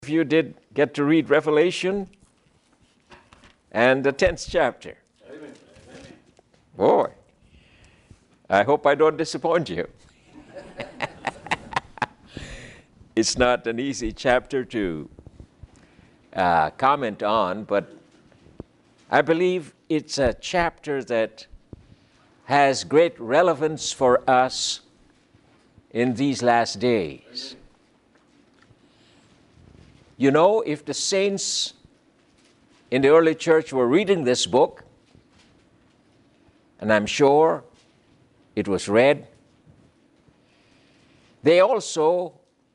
If you did get to read Revelation and the 10th chapter. Amen. Boy, I hope I don't disappoint you. It's not an easy chapter to comment on, but I believe it's a chapter that has great relevance for us in these last days. You know, if the saints in the early church were reading this book, and I'm sure it was read, they also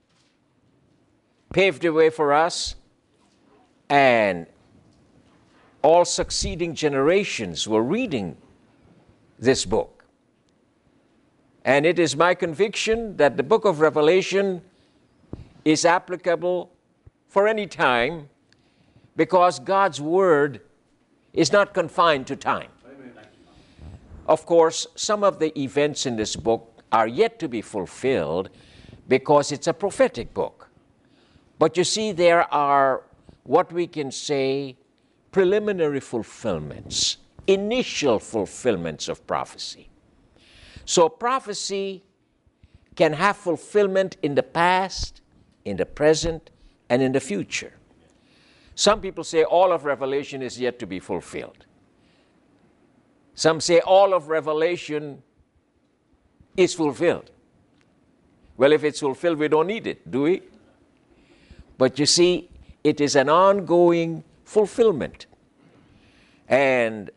paved the way for us, and all succeeding generations were reading this book. And it is my conviction that the book of Revelation is applicable for any time, because God's word is not confined to time. Amen. Of course, some of the events in this book are yet to be fulfilled because it's a prophetic book. But you see, there are what we can say preliminary fulfillments, initial fulfillments of prophecy. So prophecy can have fulfillment in the past, in the present, and in the future. Some people say all of Revelation is yet to be fulfilled. Some say all of Revelation is fulfilled. Well, if it's fulfilled, we don't need it, do we? But you see, it is an ongoing fulfillment. And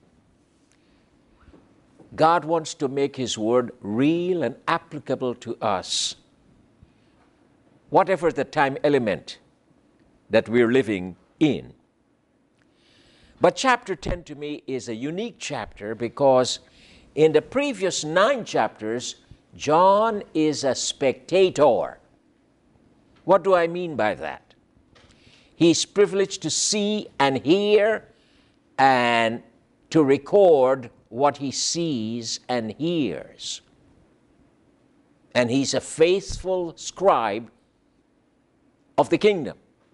God wants to make His word real and applicable to us, whatever the time element that we're living in. But chapter 10 to me is a unique chapter because in the previous 9 chapters, John is a spectator. What do I mean by that? He's privileged to see and hear and to record what he sees and hears. And he's a faithful scribe of the kingdom.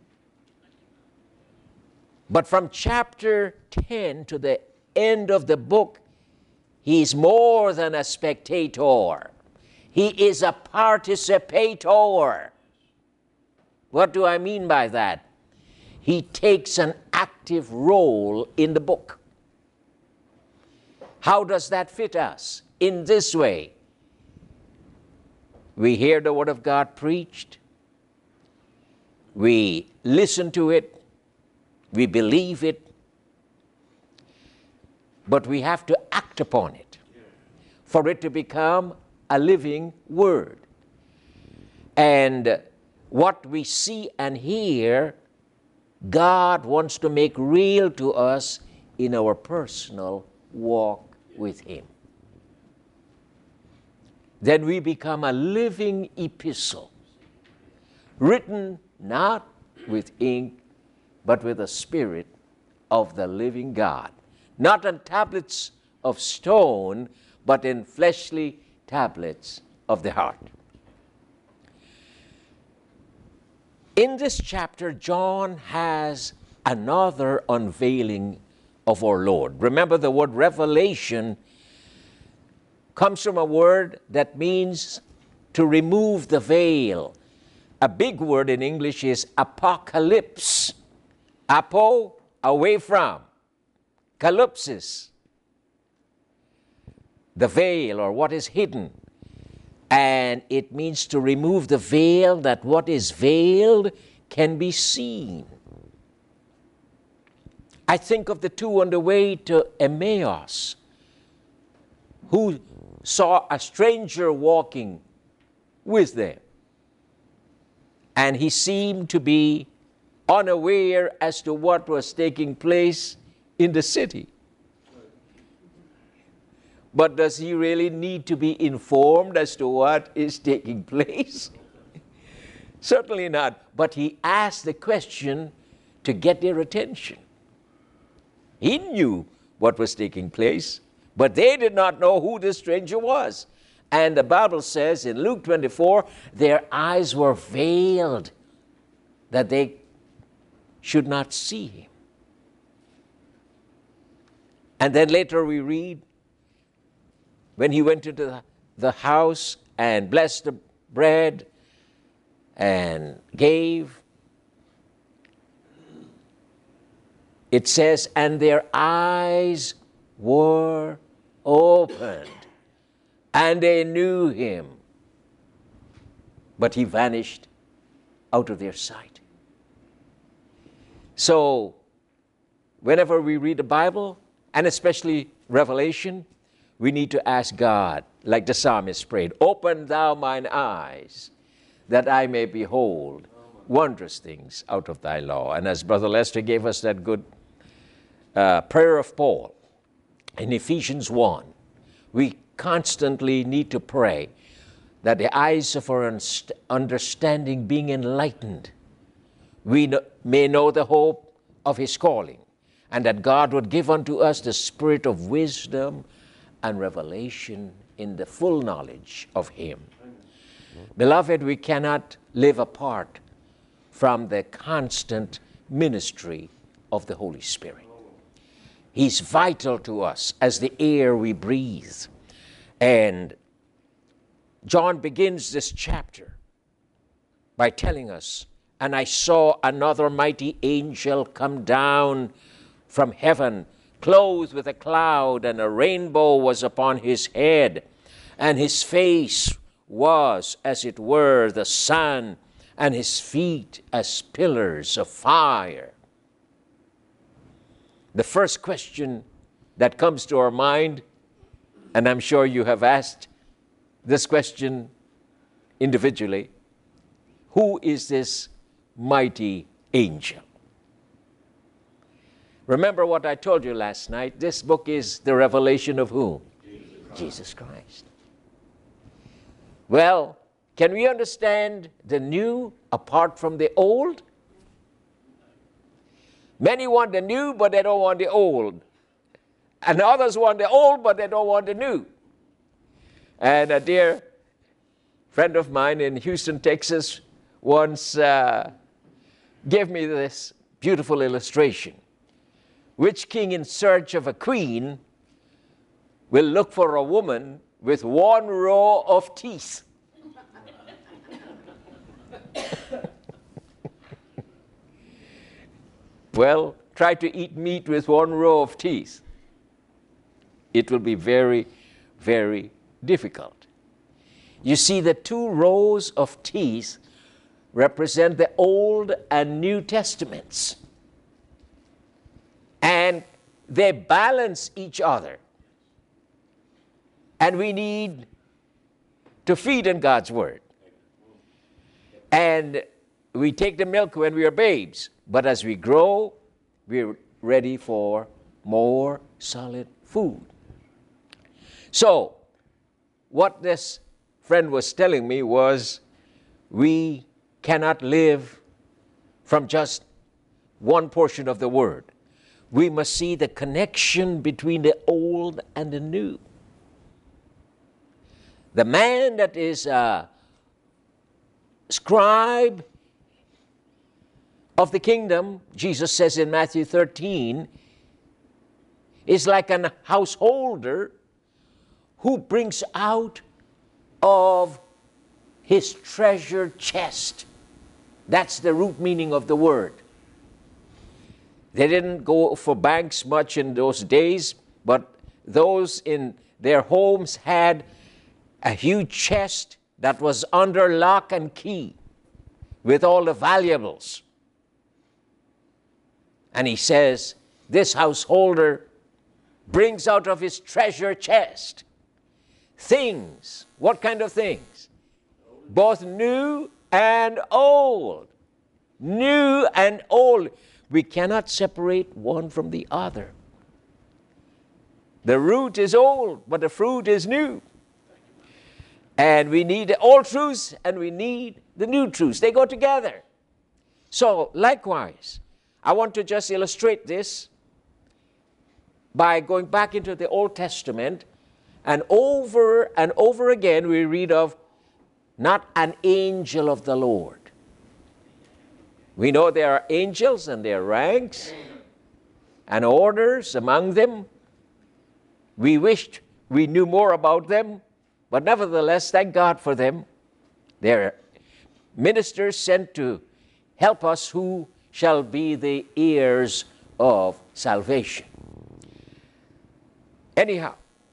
But from chapter 10 to the end of the book, he's more than a spectator. He is a participator. What do I mean by that? He takes an active role in the book. How does that fit us? In this way, we hear the Word of God preached, we listen to it, we believe it, but we have to act upon it for it to become a living word. And what we see and hear, God wants to make real to us in our personal walk with Him. Then we become a living epistle, written not with ink, but with the Spirit of the living God. Not on tablets of stone, but in fleshly tablets of the heart. In this chapter, John has another unveiling of our Lord. Remember, the word revelation comes from a word that means to remove the veil. A big word in English is apocalypse. Apo, away from. Calypsis, the veil or what is hidden. And it means to remove the veil, that what is veiled can be seen. I think of the two on the way to Emmaus who saw a stranger walking with them. And he seemed to be unaware as to what was taking place in the city. But does he really need to be informed as to what is taking place? Certainly not. But he asked the question to get their attention. He knew what was taking place, but they did not know who this stranger was. And the Bible says in Luke 24, their eyes were veiled. that they should not see him. And then later we read, when he went into the house and blessed the bread and gave, it says, and their eyes were opened, and they knew him, but he vanished out of their sight. So, whenever we read the Bible, and especially Revelation, we need to ask God, like the psalmist prayed, open thou mine eyes, that I may behold wondrous things out of thy law. And as Brother Lester gave us that good prayer of Paul in Ephesians 1, we constantly need to pray that the eyes of our understanding being enlightened, we may know the hope of his calling, and that God would give unto us the spirit of wisdom and revelation in the full knowledge of him. Beloved, we cannot live apart from the constant ministry of the Holy Spirit. He's vital to us as the air we breathe. And John begins this chapter by telling us, and I saw another mighty angel come down from heaven, clothed with a cloud, and a rainbow was upon his head, and his face was as it were the sun, and his feet as pillars of fire. The first question that comes to our mind, and I'm sure you have asked this question individually, who is this mighty angel? Remember what I told you last night. This book is the revelation of whom? Jesus Christ. Well, can we understand the new apart from the old? Many want the new, but they don't want the old. And others want the old, but they don't want the new. And a dear friend of mine in Houston, Texas, once gave me this beautiful illustration. Which king in search of a queen will look for a woman with one row of teeth? Well, try to eat meat with one row of teeth. It will be very, very difficult. You see, the two rows of teeth represent the Old and New Testaments. And they balance each other. And we need to feed on God's Word. And we take the milk when we are babes, but as we grow, we're ready for more solid food. So, what this friend was telling me was, we cannot live from just one portion of the Word. We must see the connection between the old and the new. The man that is a scribe of the kingdom, Jesus says in Matthew 13, is like an householder who brings out of his treasure chest. That's the root meaning of the word. They didn't go for banks much in those days, but those in their homes had a huge chest that was under lock and key with all the valuables. And he says, this householder brings out of his treasure chest things. What kind of things? Both new and old. New and old. We cannot separate one from the other. The root is old, but the fruit is new. And we need the old truths and we need the new truths. They go together. So, likewise, I want to just illustrate this by going back into the Old Testament, and over again we read of not an angel of the Lord. We know there are angels and there are ranks and orders among them. We wished we knew more about them, but nevertheless, thank God for them. They're ministers sent to help us who shall be the heirs of salvation. Anyhow,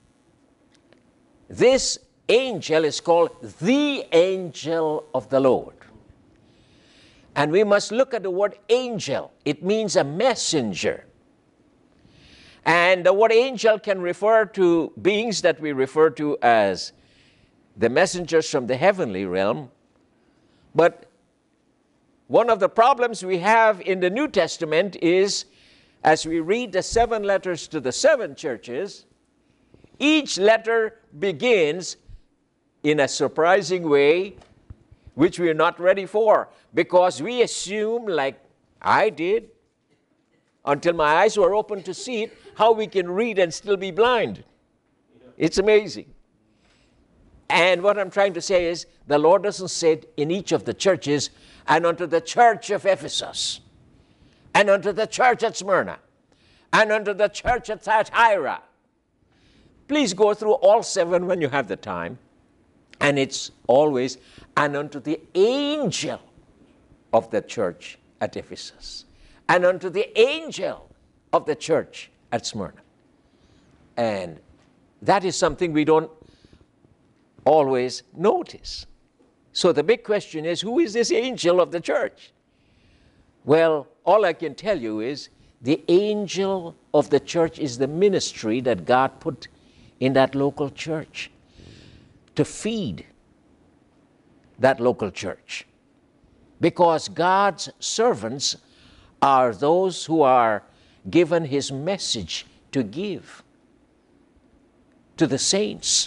this angel is called the angel of the Lord. And we must look at the word angel. It means a messenger. And the word angel can refer to beings that we refer to as the messengers from the heavenly realm. But one of the problems we have in the New Testament is, as we read the 7 letters to the 7 churches, each letter begins in a surprising way, which we are not ready for, because we assume, like I did, until my eyes were open to see it, how we can read and still be blind. It's amazing. And what I'm trying to say is, the Lord doesn't say it in each of the churches, and unto the church of Ephesus, and unto the church at Smyrna, and unto the church at Thyatira. Please go through all 7 when you have the time. And it's always, and unto the angel of the church at Ephesus, and unto the angel of the church at Smyrna. And that is something we don't always notice. So the big question is, who is this angel of the church? Well, all I can tell you is, the angel of the church is the ministry that God put in that local church to feed that local church. Because God's servants are those who are given his message to give to the saints.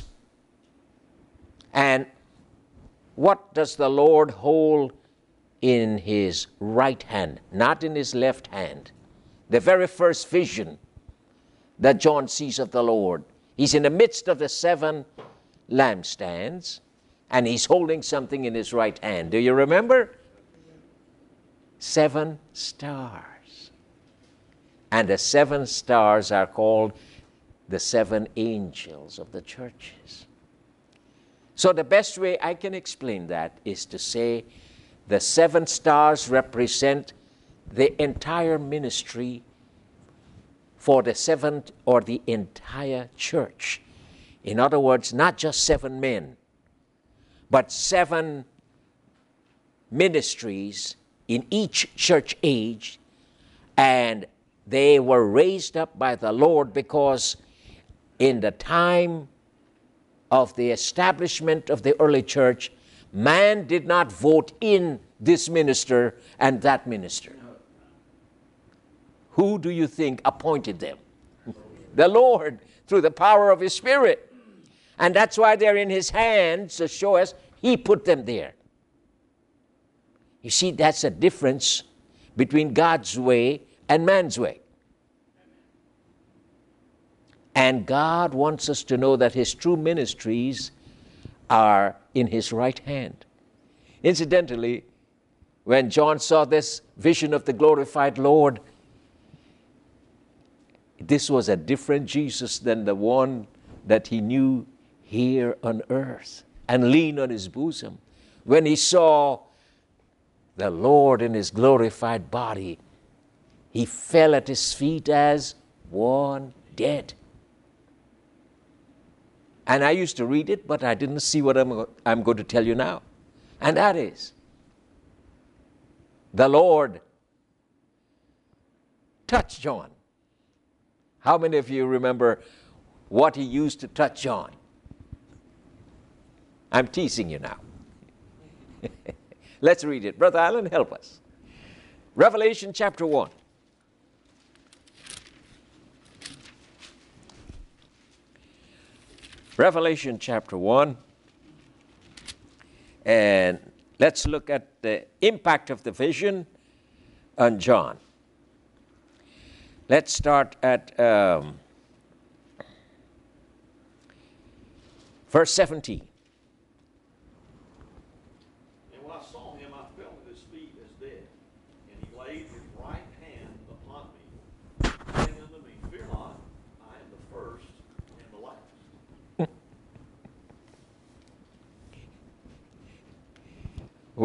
And what does the Lord hold in his right hand, not in his left hand? The very first vision that John sees of the Lord, he's in the midst of the 7 lampstands, and he's holding something in his right hand. Do you remember? 7 stars. And the 7 stars are called the 7 angels of the churches. So the best way I can explain that is to say the 7 stars represent the entire ministry for the 7th or the entire church. In other words, not just 7 men, but 7 ministries in each church age, and they were raised up by the Lord because in the time of the establishment of the early church, man did not vote in this minister and that minister. Who do you think appointed them? The Lord, through the power of his Spirit. And that's why they're in his hands to show us he put them there. You see, that's a difference between God's way and man's way. And God wants us to know that his true ministries are in his right hand. Incidentally, when John saw this vision of the glorified Lord, this was a different Jesus than the one that he knew here on earth, and leaned on his bosom. When he saw the Lord in his glorified body, he fell at his feet as one dead. And I used to read it, but I didn't see what I'm going to tell you now. And that is, the Lord touched John. How many of you remember what he used to touch John? I'm teasing you now. Let's read it. Brother Allen, help us. Revelation chapter 1. Revelation chapter 1. And let's look at the impact of the vision on John. Let's start at verse 17. And when I saw him, I fell at his feet as dead.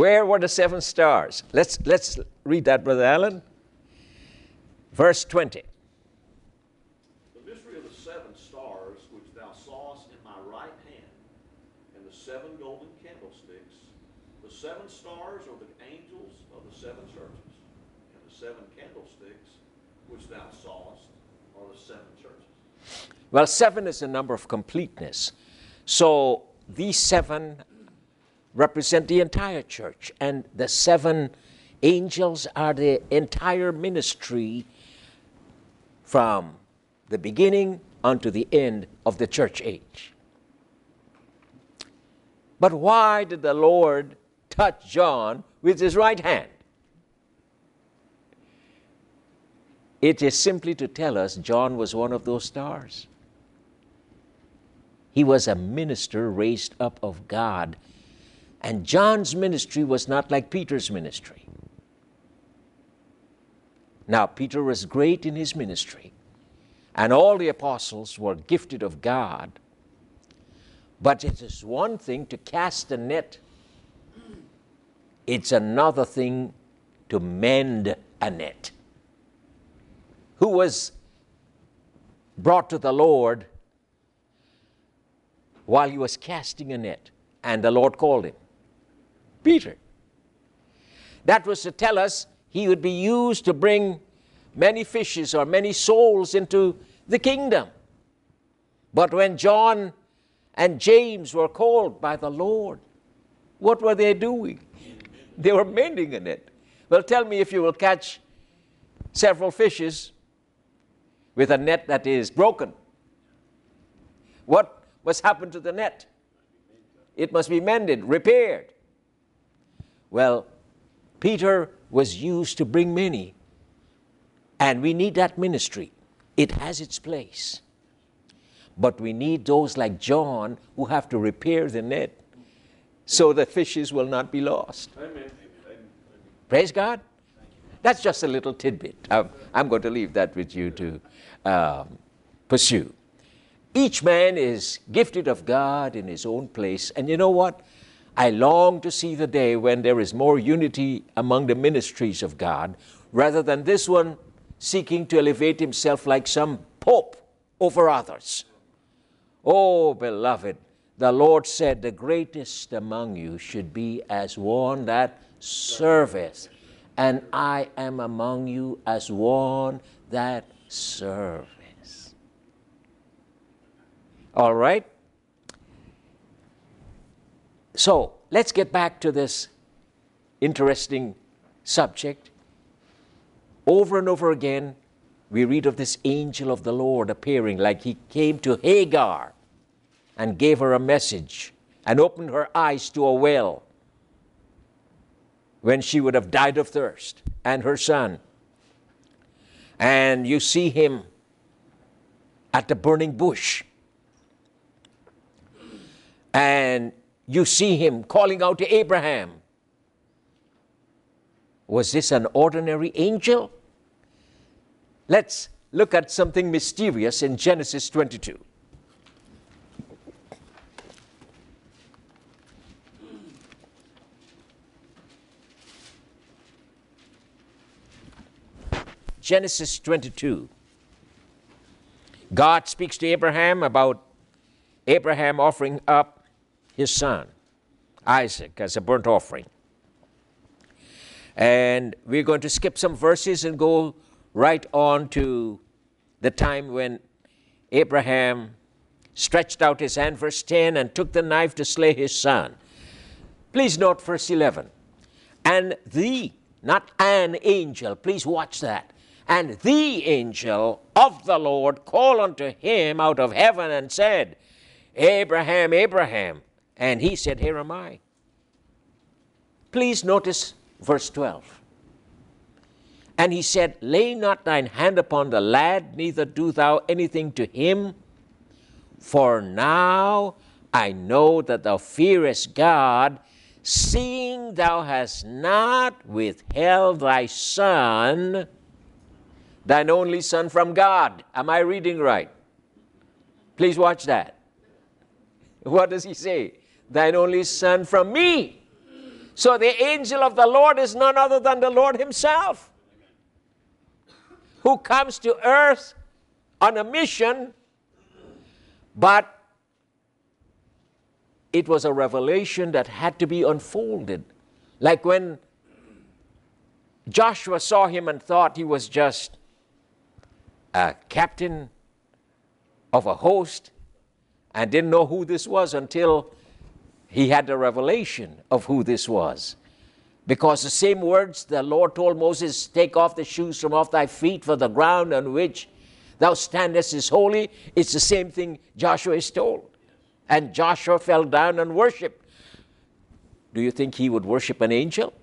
Where were the 7 stars? Let's read that, Brother Allen. Verse 20. The mystery of the 7 stars which thou sawest in my right hand, and the 7 golden candlesticks. The 7 stars are the angels of the 7 churches, and the 7 candlesticks which thou sawest are the 7 churches. Well, 7 is a number of completeness. So these 7 represent the entire church, and the 7 angels are the entire ministry from the beginning unto the end of the church age. But why did the Lord touch John with his right hand? It is simply to tell us John was one of those stars. He was a minister raised up of God. And John's ministry was not like Peter's ministry. Now, Peter was great in his ministry, and all the apostles were gifted of God. But it is one thing to cast a net. It's another thing to mend a net. Who was brought to the Lord while he was casting a net, and the Lord called him? Peter. That was to tell us he would be used to bring many fishes or many souls into the kingdom. But when John and James were called by the Lord, what were they doing? They were mending a net. Well, tell me if you will catch several fishes with a net that is broken. What must happen to the net? It must be mended, repaired. Well, Peter was used to bring many, and we need that ministry. It has its place. But we need those like John who have to repair the net so the fishes will not be lost. Amen. Praise God. That's just a little tidbit. I'm going to leave that with you to pursue. Each man is gifted of God in his own place. And you know what? I long to see the day when there is more unity among the ministries of God, rather than this one seeking to elevate himself like some pope over others. Oh, beloved, the Lord said, the greatest among you should be as one that serveth, and I am among you as one that serveth. All right? So, let's get back to this interesting subject. Over and over again, we read of this angel of the Lord appearing, like he came to Hagar and gave her a message and opened her eyes to a well when she would have died of thirst, and her son. And you see him at the burning bush. And you see him calling out to Abraham. Was this an ordinary angel? Let's look at something mysterious in Genesis 22. Genesis 22. God speaks to Abraham about Abraham offering up his son, Isaac, as a burnt offering. And we're going to skip some verses and go right on to the time when Abraham stretched out his hand, verse 10, and took the knife to slay his son. Please note verse 11. And the, not an angel, please watch that. And the angel of the Lord called unto him out of heaven and said, Abraham, Abraham. And he said, Here am I. Please notice verse 12. And he said, Lay not thine hand upon the lad, neither do thou anything to him. For now I know that thou fearest God, seeing thou hast not withheld thy son, thine only son, from God. Am I reading right? Please watch that. What does he say? Thine only son from me. So the angel of the Lord is none other than the Lord himself, who comes to earth on a mission, but it was a revelation that had to be unfolded. Like when Joshua saw him and thought he was just a captain of a host and didn't know who this was until he had the revelation of who this was. Because the same words the Lord told Moses, take off the shoes from off thy feet, for the ground on which thou standest is holy. It's the same thing Joshua is told. And Joshua fell down and worshiped. Do you think he would worship an angel?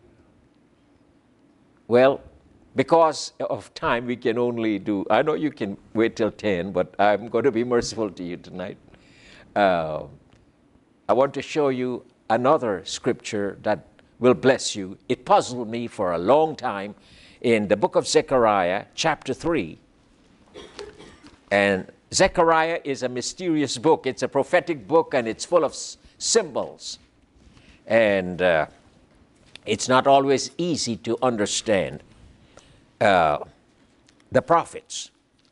Well, because of time, we can only do, I know you can wait till 10, but I'm going to be merciful to you tonight. I want to show you another scripture that will bless you. It puzzled me for a long time in the book of Zechariah, chapter 3. And Zechariah is a mysterious book. It's a prophetic book, and it's full of symbols. And it's not always easy to understand the prophets.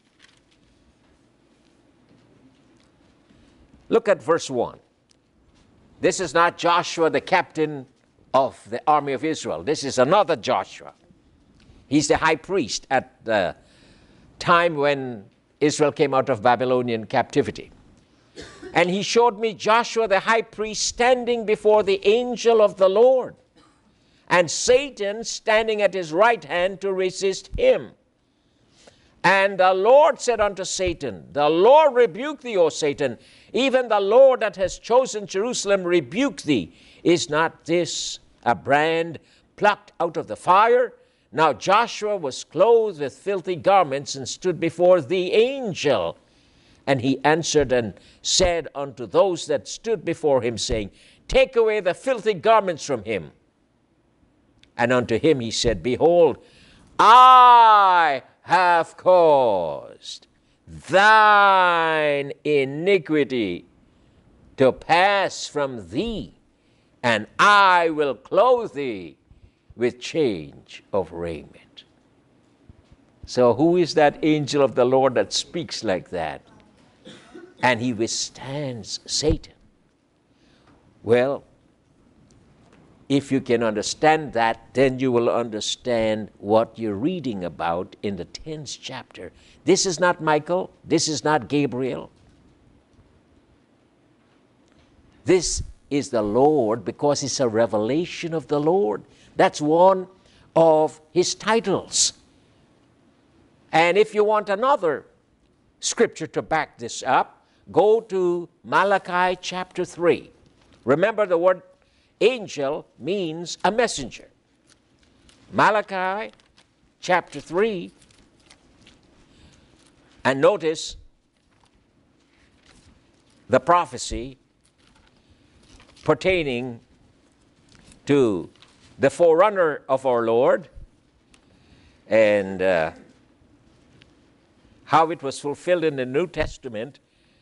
Look at verse 1. This is not Joshua, the captain of the army of Israel. This is another Joshua. He's the high priest at the time when Israel came out of Babylonian captivity. And he showed me Joshua, the high priest, standing before the angel of the Lord, and Satan standing at his right hand to resist him. And the Lord said unto Satan, the Lord rebuke thee, O Satan. Even the Lord that has chosen Jerusalem rebuke thee. Is not this a brand plucked out of the fire? Now Joshua was clothed with filthy garments and stood before the angel. And he answered and said unto those that stood before him, saying, take away the filthy garments from him. And unto him he said, behold, I have caused thine iniquity to pass from thee, and I will clothe thee with change of raiment. So who is that angel of the Lord that speaks like that? And he withstands Satan. Well, if you can understand that, then you will understand what you're reading about in the 10th chapter. This is not Michael. This is not Gabriel. This is the Lord, because it's a revelation of the Lord. That's one of his titles. And if you want another scripture to back this up, go to Malachi chapter 3. Remember, the word angel means a messenger. Malachi chapter 3, and notice the prophecy pertaining to the forerunner of our Lord, and how it was fulfilled in the New Testament.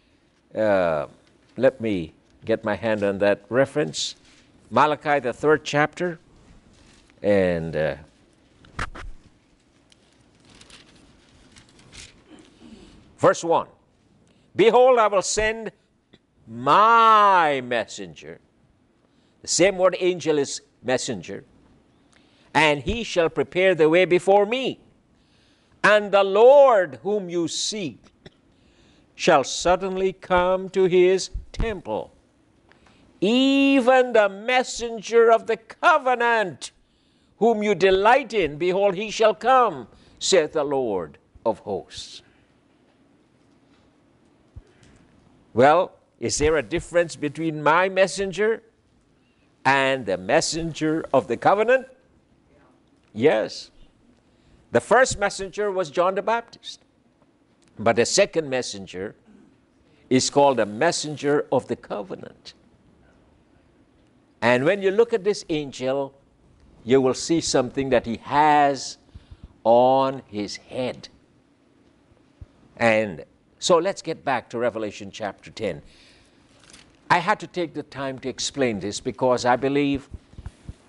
Let me get my hand on that reference. Malachi, the 3rd chapter, and verse 1. Behold, I will send my messenger. The same word angel is messenger. And he shall prepare the way before me. And the Lord whom you seek shall suddenly come to his temple. Even the messenger of the covenant, whom you delight in, behold, he shall come, saith the Lord of hosts. Well, is there a difference between my messenger and the messenger of the covenant? Yes. The first messenger was John the Baptist. But the second messenger is called a messenger of the covenant. And when you look at this angel, you will see something that he has on his head. And so let's get back to Revelation chapter 10. I had to take the time to explain this because I believe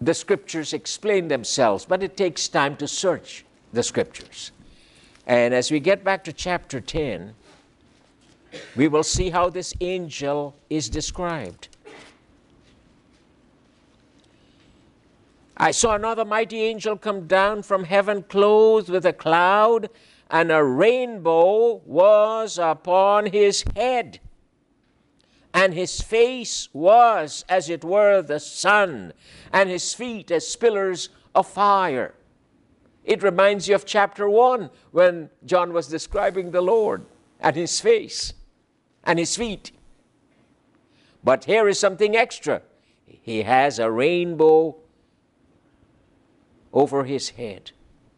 the Scriptures explain themselves, but it takes time to search the Scriptures. And as we get back to chapter 10, we will see how this angel is described. I saw another mighty angel come down from heaven, clothed with a cloud, and a rainbow was upon his head. And his face was as it were the sun, and his feet as pillars of fire. It reminds you of chapter 1 when John was describing the Lord and his face and his feet. But here is something extra. He has a rainbow over his head.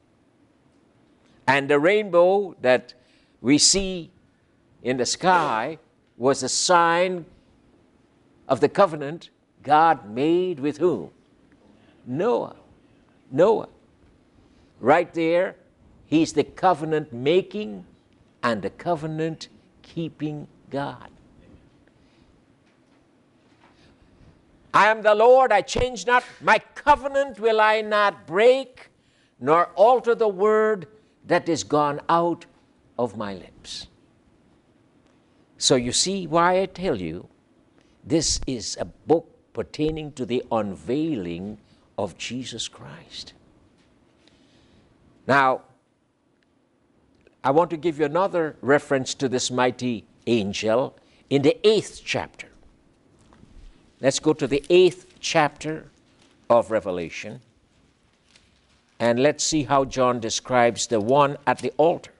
And the rainbow that we see in the sky was a sign of the covenant God made with whom? Noah. Noah. Right there, he's the covenant making and the covenant keeping God. I am the Lord, I change not. My covenant will I not break, nor alter the word that is gone out of my lips. So you see why I tell you, this is a book pertaining to the unveiling of Jesus Christ. Now, I want to give you another reference to this mighty angel in the 8th chapter. Let's go to the 8th chapter of Revelation, and let's see how John describes the one at the altar.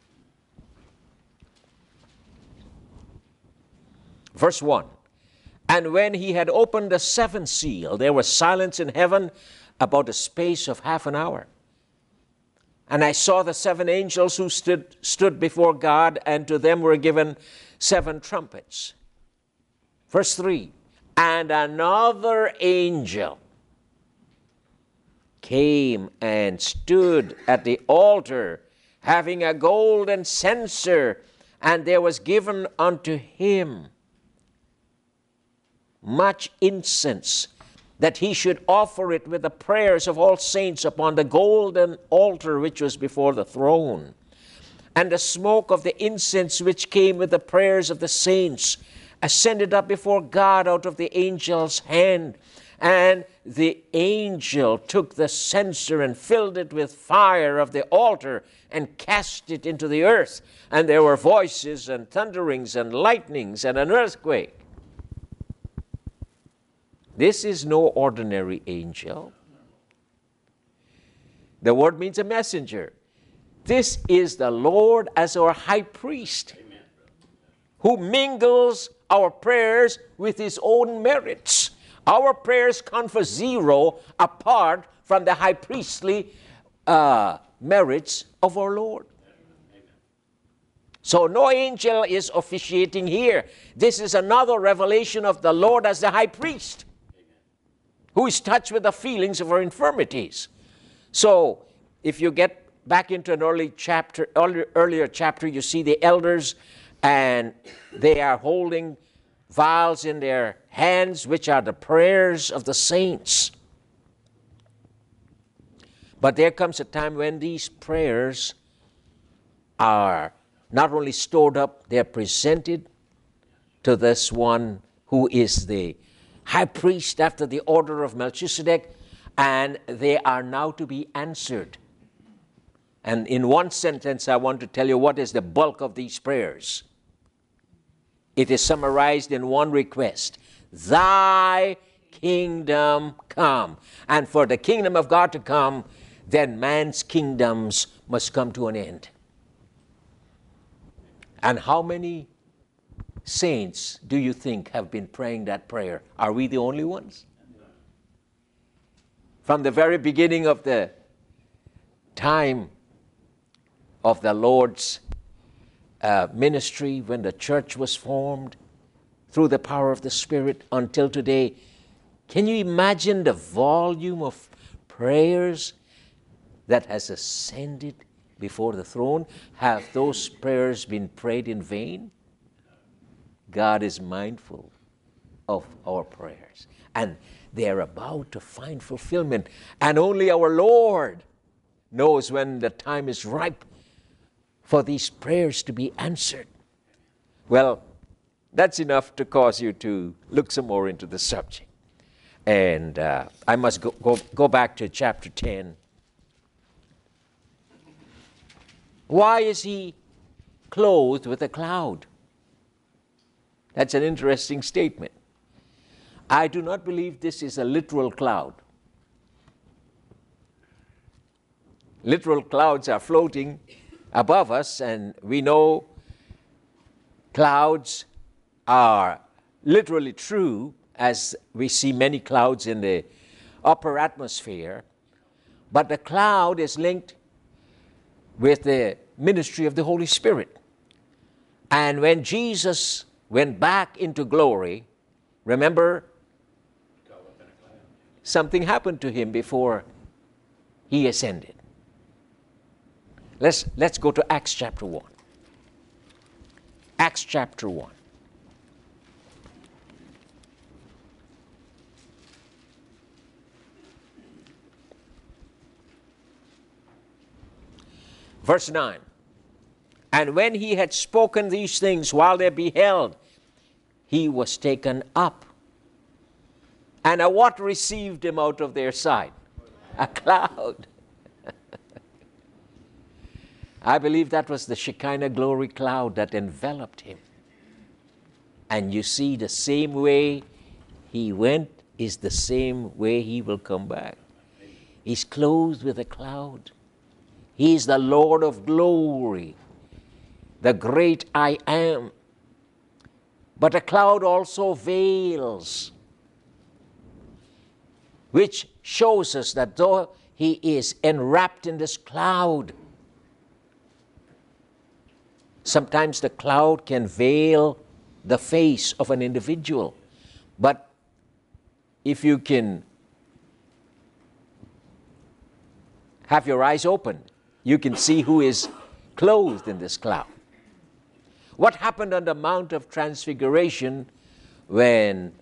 Verse 1, and when he had opened the 7th seal, there was silence in heaven about the space of half an hour. And I saw the 7 angels who stood before God, and to them were given 7 trumpets. Verse 3, and another angel came and stood at the altar, having a golden censer, and there was given unto him much incense, that he should offer it with the prayers of all saints upon the golden altar which was before the throne. And the smoke of the incense which came with the prayers of the saints ascended up before God out of the angel's hand. And the angel took the censer and filled it with fire of the altar and cast it into the earth. And there were voices and thunderings and lightnings and an earthquake. This is no ordinary angel. The word means a messenger. This is the Lord as our high priest, who mingles our prayers with his own merits. Our prayers count for 0 apart from the high priestly merits of our Lord. So no angel is officiating here. This is another revelation of the Lord as the high priest, who is touched with the feelings of our infirmities. So if you get back into an earlier chapter, you see the elders, and they are holding vials in their hands, which are the prayers of the saints. But there comes a time when these prayers are not only stored up, they're presented to this one who is the high priest after the order of Melchizedek, and they are now to be answered. And in one sentence, I want to tell you what is the bulk of these prayers. It is summarized in one request: thy kingdom come. And for the kingdom of God to come, then man's kingdoms must come to an end. And how many saints do you think have been praying that prayer? Are we the only ones? From the very beginning of the time of the Lord's ministry, when the church was formed through the power of the Spirit until today, can you imagine the volume of prayers that has ascended before the throne? Have those prayers been prayed in vain? God is mindful of our prayers. And they're about to find fulfillment. And only our Lord knows when the time is ripe for these prayers to be answered. Well, that's enough to cause you to look some more into the subject. And I must go back to chapter 10. Why is he clothed with a cloud? That's an interesting statement. I do not believe this is a literal cloud. Literal clouds are floating above us, and we know clouds are literally true, as we see many clouds in the upper atmosphere. But the cloud is linked with the ministry of the Holy Spirit. And when Jesus went back into glory, remember, something happened to him before he ascended. Let's go to Acts chapter 1. Acts chapter 1. Verse 9. And when he had spoken these things while they beheld, he was taken up. And what received him out of their sight? A cloud. I believe that was the Shekinah glory cloud that enveloped him. And you see, the same way he went is the same way he will come back. He's clothed with a cloud. He is the Lord of glory, the great I am. But a cloud also veils, which shows us that though he is enwrapped in this cloud, sometimes the cloud can veil the face of an individual. But if you can have your eyes open, you can see who is clothed in this cloud. What happened on the Mount of Transfiguration when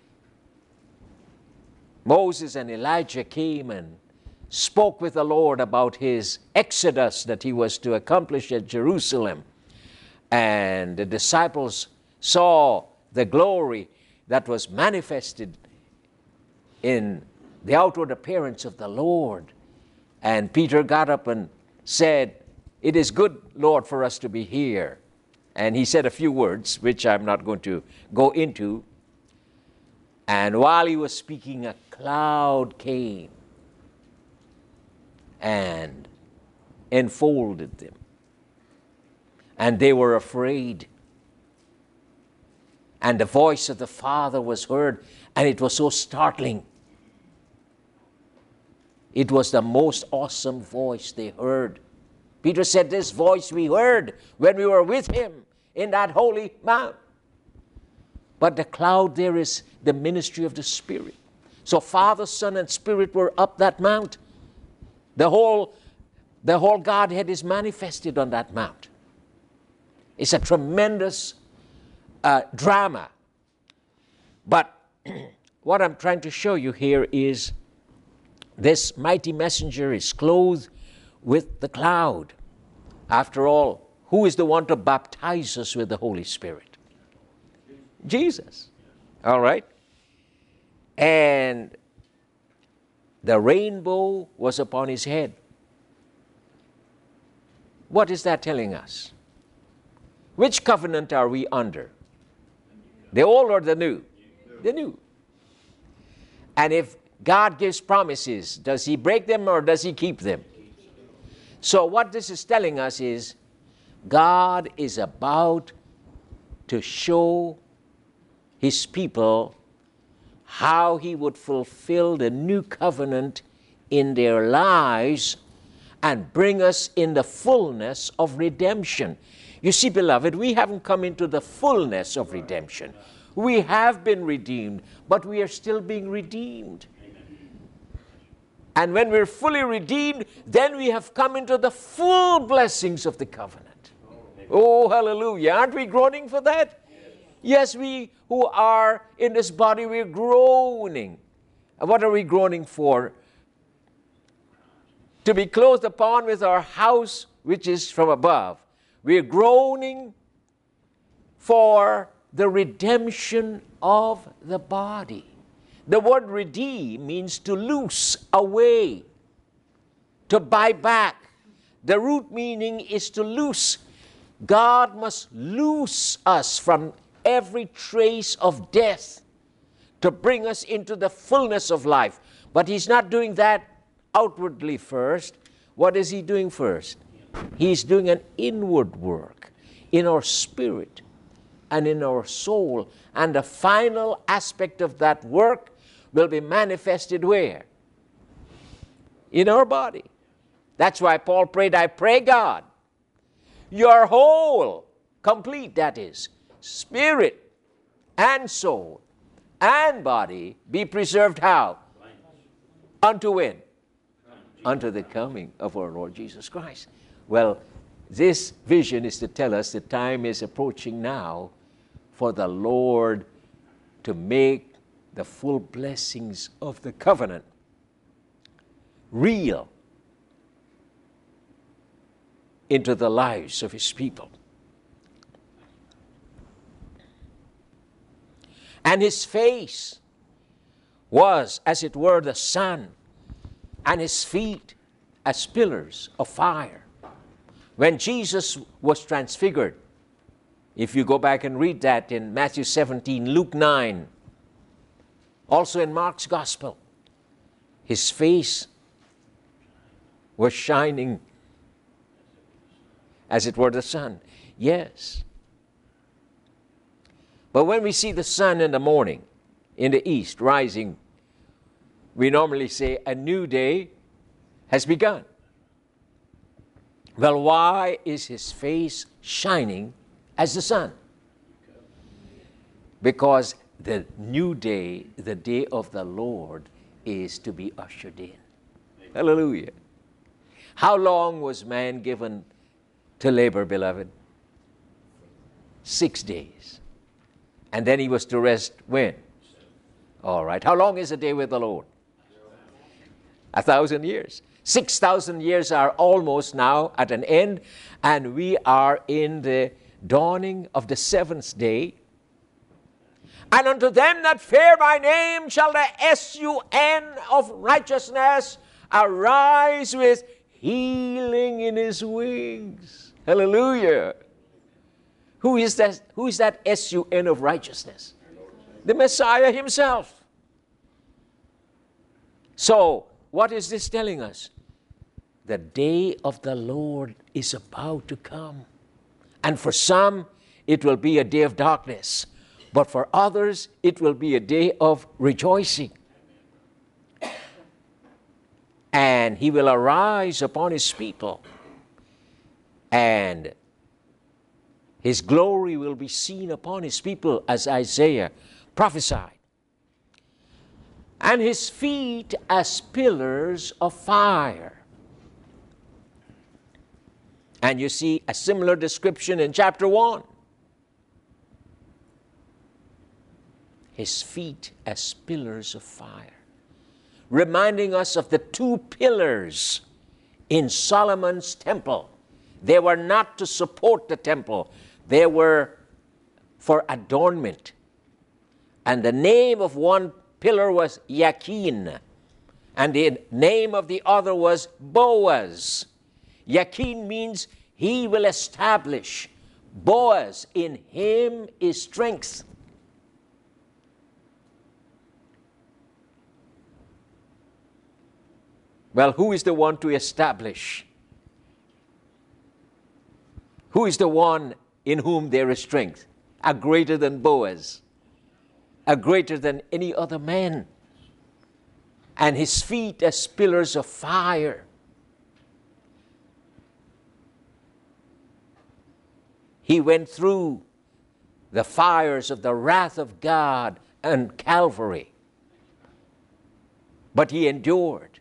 Moses and Elijah came and spoke with the Lord about his exodus that he was to accomplish at Jerusalem? And the disciples saw the glory that was manifested in the outward appearance of the Lord. And Peter got up and said, "It is good, Lord, for us to be here." And he said a few words, which I'm not going to go into. And while he was speaking, a cloud came and enfolded them. And they were afraid. And the voice of the Father was heard, and it was so startling. It was the most awesome voice they heard. Peter said, "This voice we heard when we were with him in that holy mount." But the cloud there is the ministry of the Spirit. So Father, Son, and Spirit were up that mount. The whole Godhead is manifested on that mount. It's a tremendous drama. But what I'm trying to show you here is this mighty messenger is clothed with the cloud. After all, who is the one to baptize us with the Holy Spirit? Jesus. All right? And the rainbow was upon his head. What is that telling us? Which covenant are we under? The old or the new? The new. And if God gives promises, does he break them or does he keep them? So what this is telling us is God is about to show his people how he would fulfill the new covenant in their lives and bring us in the fullness of redemption. You see, beloved, we haven't come into the fullness of redemption. We have been redeemed, but we are still being redeemed. And when we're fully redeemed, then we have come into the full blessings of the covenant. Oh, hallelujah. Aren't we groaning for that? Yes, we who are in this body, we're groaning What are we groaning for? To be clothed upon with our house which is from above. We are groaning for the redemption of the body. The word redeem means to loose away, to buy back. The root meaning is to loose. God must loose us from every trace of death to bring us into the fullness of life. But He's not doing that outwardly first. What is He doing first? He's doing an inward work in our spirit and in our soul. And the final aspect of that work will be manifested where? In our body. That's why Paul prayed, I pray God, your whole, complete that is, spirit and soul and body be preserved how? Unto when? Unto the coming of our Lord Jesus Christ. Well, this vision is to tell us the time is approaching now for the Lord to make the full blessings of the covenant real into the lives of His people. And His face was, as it were, the sun, and His feet as pillars of fire. When Jesus was transfigured, if you go back and read that in Matthew 17, Luke 9, also in Mark's Gospel, His face was shining as it were the sun. Yes. But when we see the sun in the morning, in the east, rising, we normally say a new day has begun. Well, why is His face shining as the sun? Because the new day, the day of the Lord, is to be ushered in. Hallelujah. How long was man given to labor, beloved? 6 days. And then he was to rest when? All right. How long is a day with the Lord? 1,000 years. 6,000 years are almost now at an end, and we are in the dawning of the 7th day. And unto them that fear my name shall the S-U-N of righteousness arise with healing in His wings. Hallelujah. Who is that? Who is that S-U-N of righteousness? The Messiah Himself. So, what is this telling us? The day of the Lord is about to come. And for some, it will be a day of darkness. But for others, it will be a day of rejoicing. And He will arise upon His people. And His glory will be seen upon His people, as Isaiah prophesied. And His feet as pillars of fire. And you see a similar description in chapter 1. His feet as pillars of fire. Reminding us of the 2 pillars in Solomon's temple. They were not to support the temple. They were for adornment. And the name of one pillar was Yakin. And the name of the other was Boaz. Yakin means He will establish. Boaz, in Him is strength. Well, who is the one to establish? Who is the one in whom there is strength? A greater than Boaz. A greater than any other man. And His feet as pillars of fire. He went through the fires of the wrath of God and Calvary. But He endured.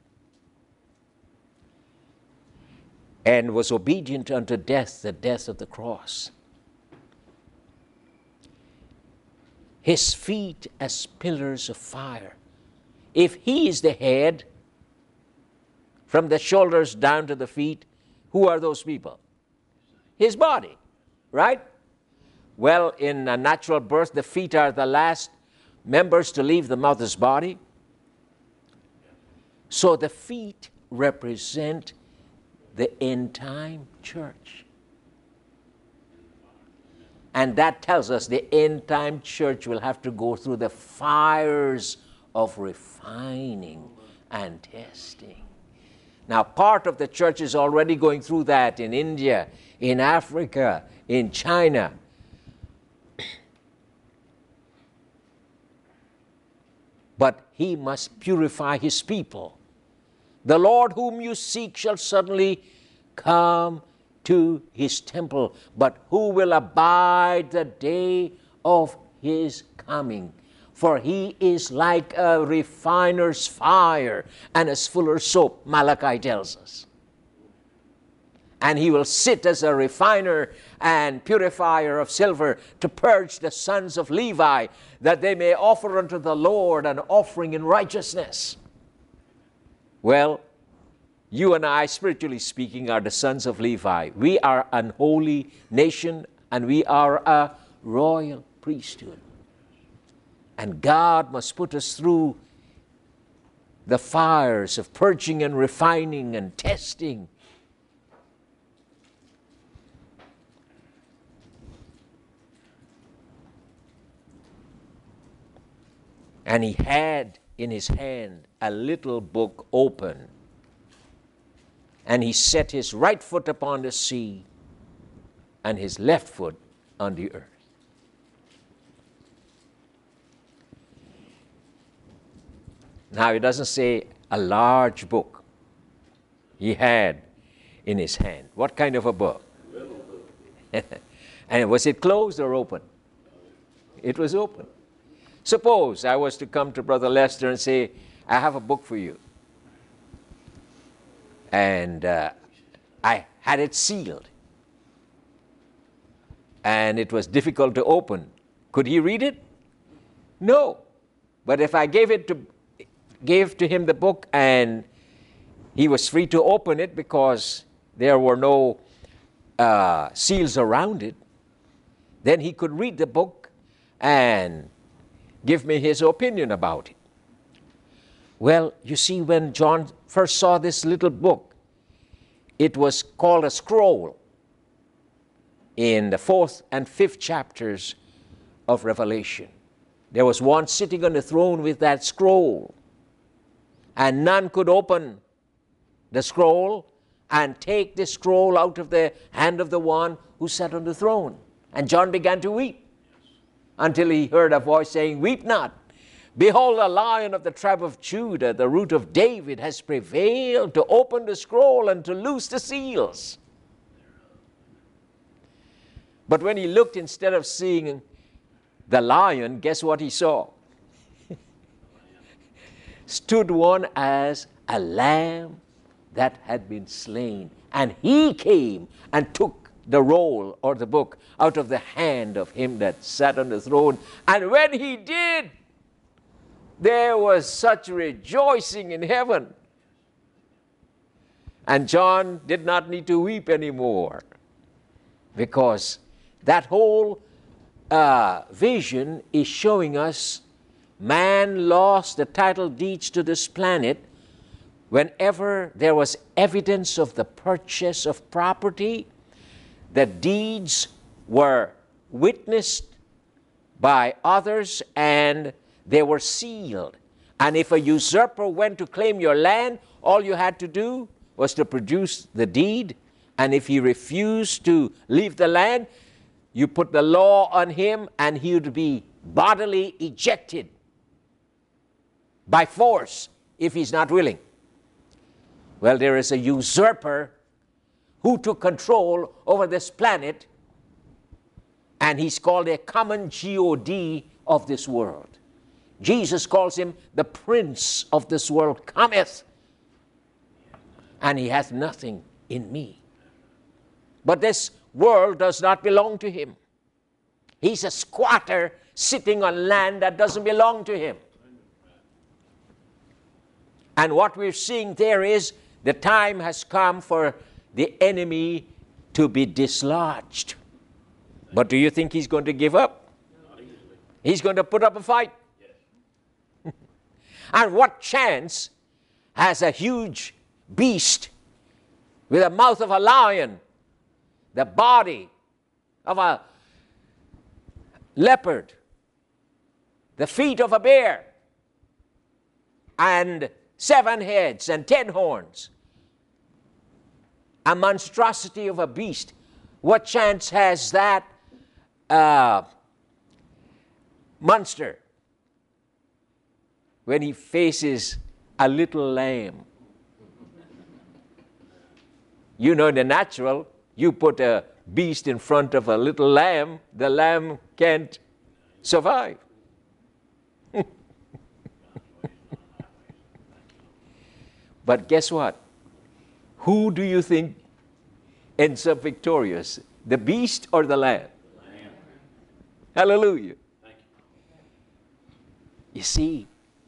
And was obedient unto death, the death of the cross. His feet as pillars of fire. If he is the head, from the shoulders down to the feet, who are those people? His body, right? Well, in a natural birth, the feet are the last members to leave the mother's body. So the feet represent the end-time church. And that tells us the end-time church will have to go through the fires of refining and testing. Now, part of the church is already going through that in India, in Africa, in China. But he must purify his people. The Lord whom you seek shall suddenly come to his temple, but who will abide the day of his coming? For he is like a refiner's fire and as fuller's soap, Malachi tells us. And he will sit as a refiner and purifier of silver to purge the sons of Levi, that they may offer unto the Lord an offering in righteousness. Well, you and I, spiritually speaking, are the sons of Levi. We are an holy nation, and we are a royal priesthood. And God must put us through the fires of purging and refining and testing. And he had in his hand a little book open. And he set his right foot upon the sea and his left foot on the earth. Now, it doesn't say a large book he had in his hand. What kind of a book? And was it closed or open? It was open. Suppose I was to come to Brother Lester and say, I have a book for you. And I had it sealed. And it was difficult to open. Could he read it? No. But if I gave to him the book and he was free to open it because there were no seals around it, then he could read the book and give me his opinion about it. Well, you see, when John first saw this little book, it was called a scroll in the 4th and 5th chapters of Revelation. There was one sitting on the throne with that scroll, and none could open the scroll and take the scroll out of the hand of the one who sat on the throne. And John began to weep until he heard a voice saying, "Weep not. Behold, the Lion of the tribe of Judah, the root of David, has prevailed to open the scroll and to loose the seals." But when he looked, instead of seeing the lion, guess what he saw? Stood one as a lamb that had been slain. And he came and took the roll or the book out of the hand of him that sat on the throne. And when he did, there was such rejoicing in heaven. And John did not need to weep anymore, because that whole vision is showing us man lost the title deeds to this planet whenever there was evidence of the purchase of property. The deeds were witnessed by others and they were sealed. And if a usurper went to claim your land, all you had to do was to produce the deed. And if he refused to leave the land, you put the law on him and he would be bodily ejected by force if he's not willing. Well, there is a usurper who took control over this planet, and he's called a common God of this world. Jesus calls him the prince of this world cometh, and he hath nothing in me. But this world does not belong to him. He's a squatter sitting on land that doesn't belong to him. And what we're seeing there is the time has come for the enemy to be dislodged. But do you think he's going to give up? He's going to put up a fight. And what chance has a huge beast with the mouth of a lion, the body of a leopard, the feet of a bear, and 7 heads and 10 horns, a monstrosity of a beast? What chance has that monster when he faces a little lamb? You know, in the natural, you put a beast in front of a little lamb, the lamb can't survive. But guess what? Who do you think ends up victorious? The beast or the lamb? The lamb. Hallelujah. Thank you. You see,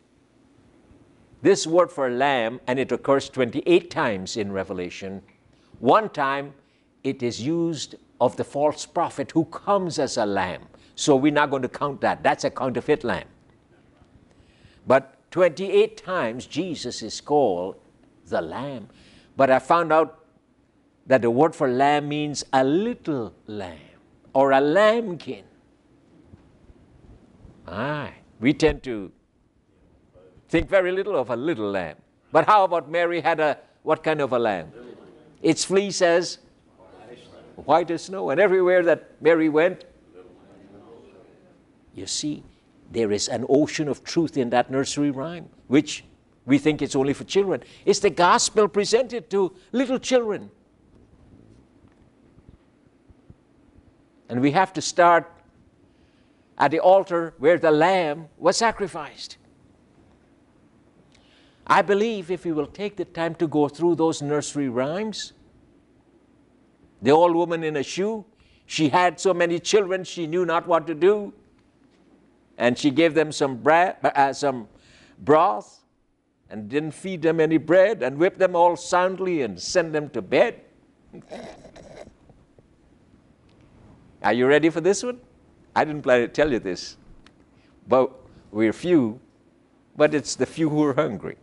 this word for lamb, and it occurs 28 times in Revelation. One time it is used of the false prophet who comes as a lamb. So we're not going to count that. That's a counterfeit lamb. But 28 times Jesus is called the lamb. But I found out that the word for lamb means a little lamb or a lambkin. We tend to think very little of a little lamb. But how about Mary had what kind of a lamb? Its fleece as white as snow. And everywhere that Mary went, you see, there is an ocean of truth in that nursery rhyme, which we think it's only for children. It's the gospel presented to little children. And we have to start at the altar where the lamb was sacrificed. I believe if we will take the time to go through those nursery rhymes, the old woman in a shoe, she had so many children she knew not what to do, and she gave them some broth and didn't feed them any bread and whipped them all soundly and sent them to bed. Are you ready for this one? I didn't plan to tell you this, but we're few, but it's the few who are hungry.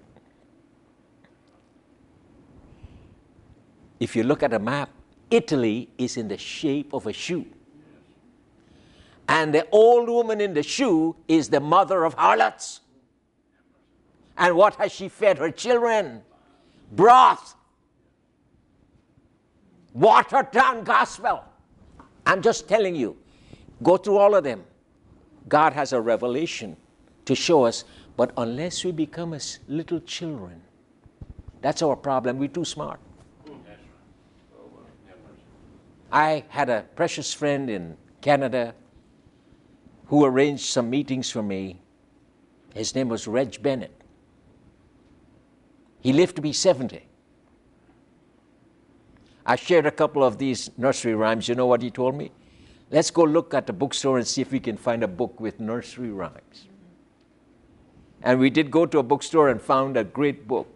If you look at a map, Italy is in the shape of a shoe. And the old woman in the shoe is the mother of harlots. And what has she fed her children? Broth. Watered down gospel. I'm just telling you, go through all of them. God has a revelation to show us, but unless we become as little children, that's our problem. We're too smart. I had a precious friend in Canada who arranged some meetings for me. His name was Reg Bennett. He lived to be 70. I shared a couple of these nursery rhymes. You know what he told me? Let's go look at the bookstore and see if we can find a book with nursery rhymes. And we did go to a bookstore and found a great book.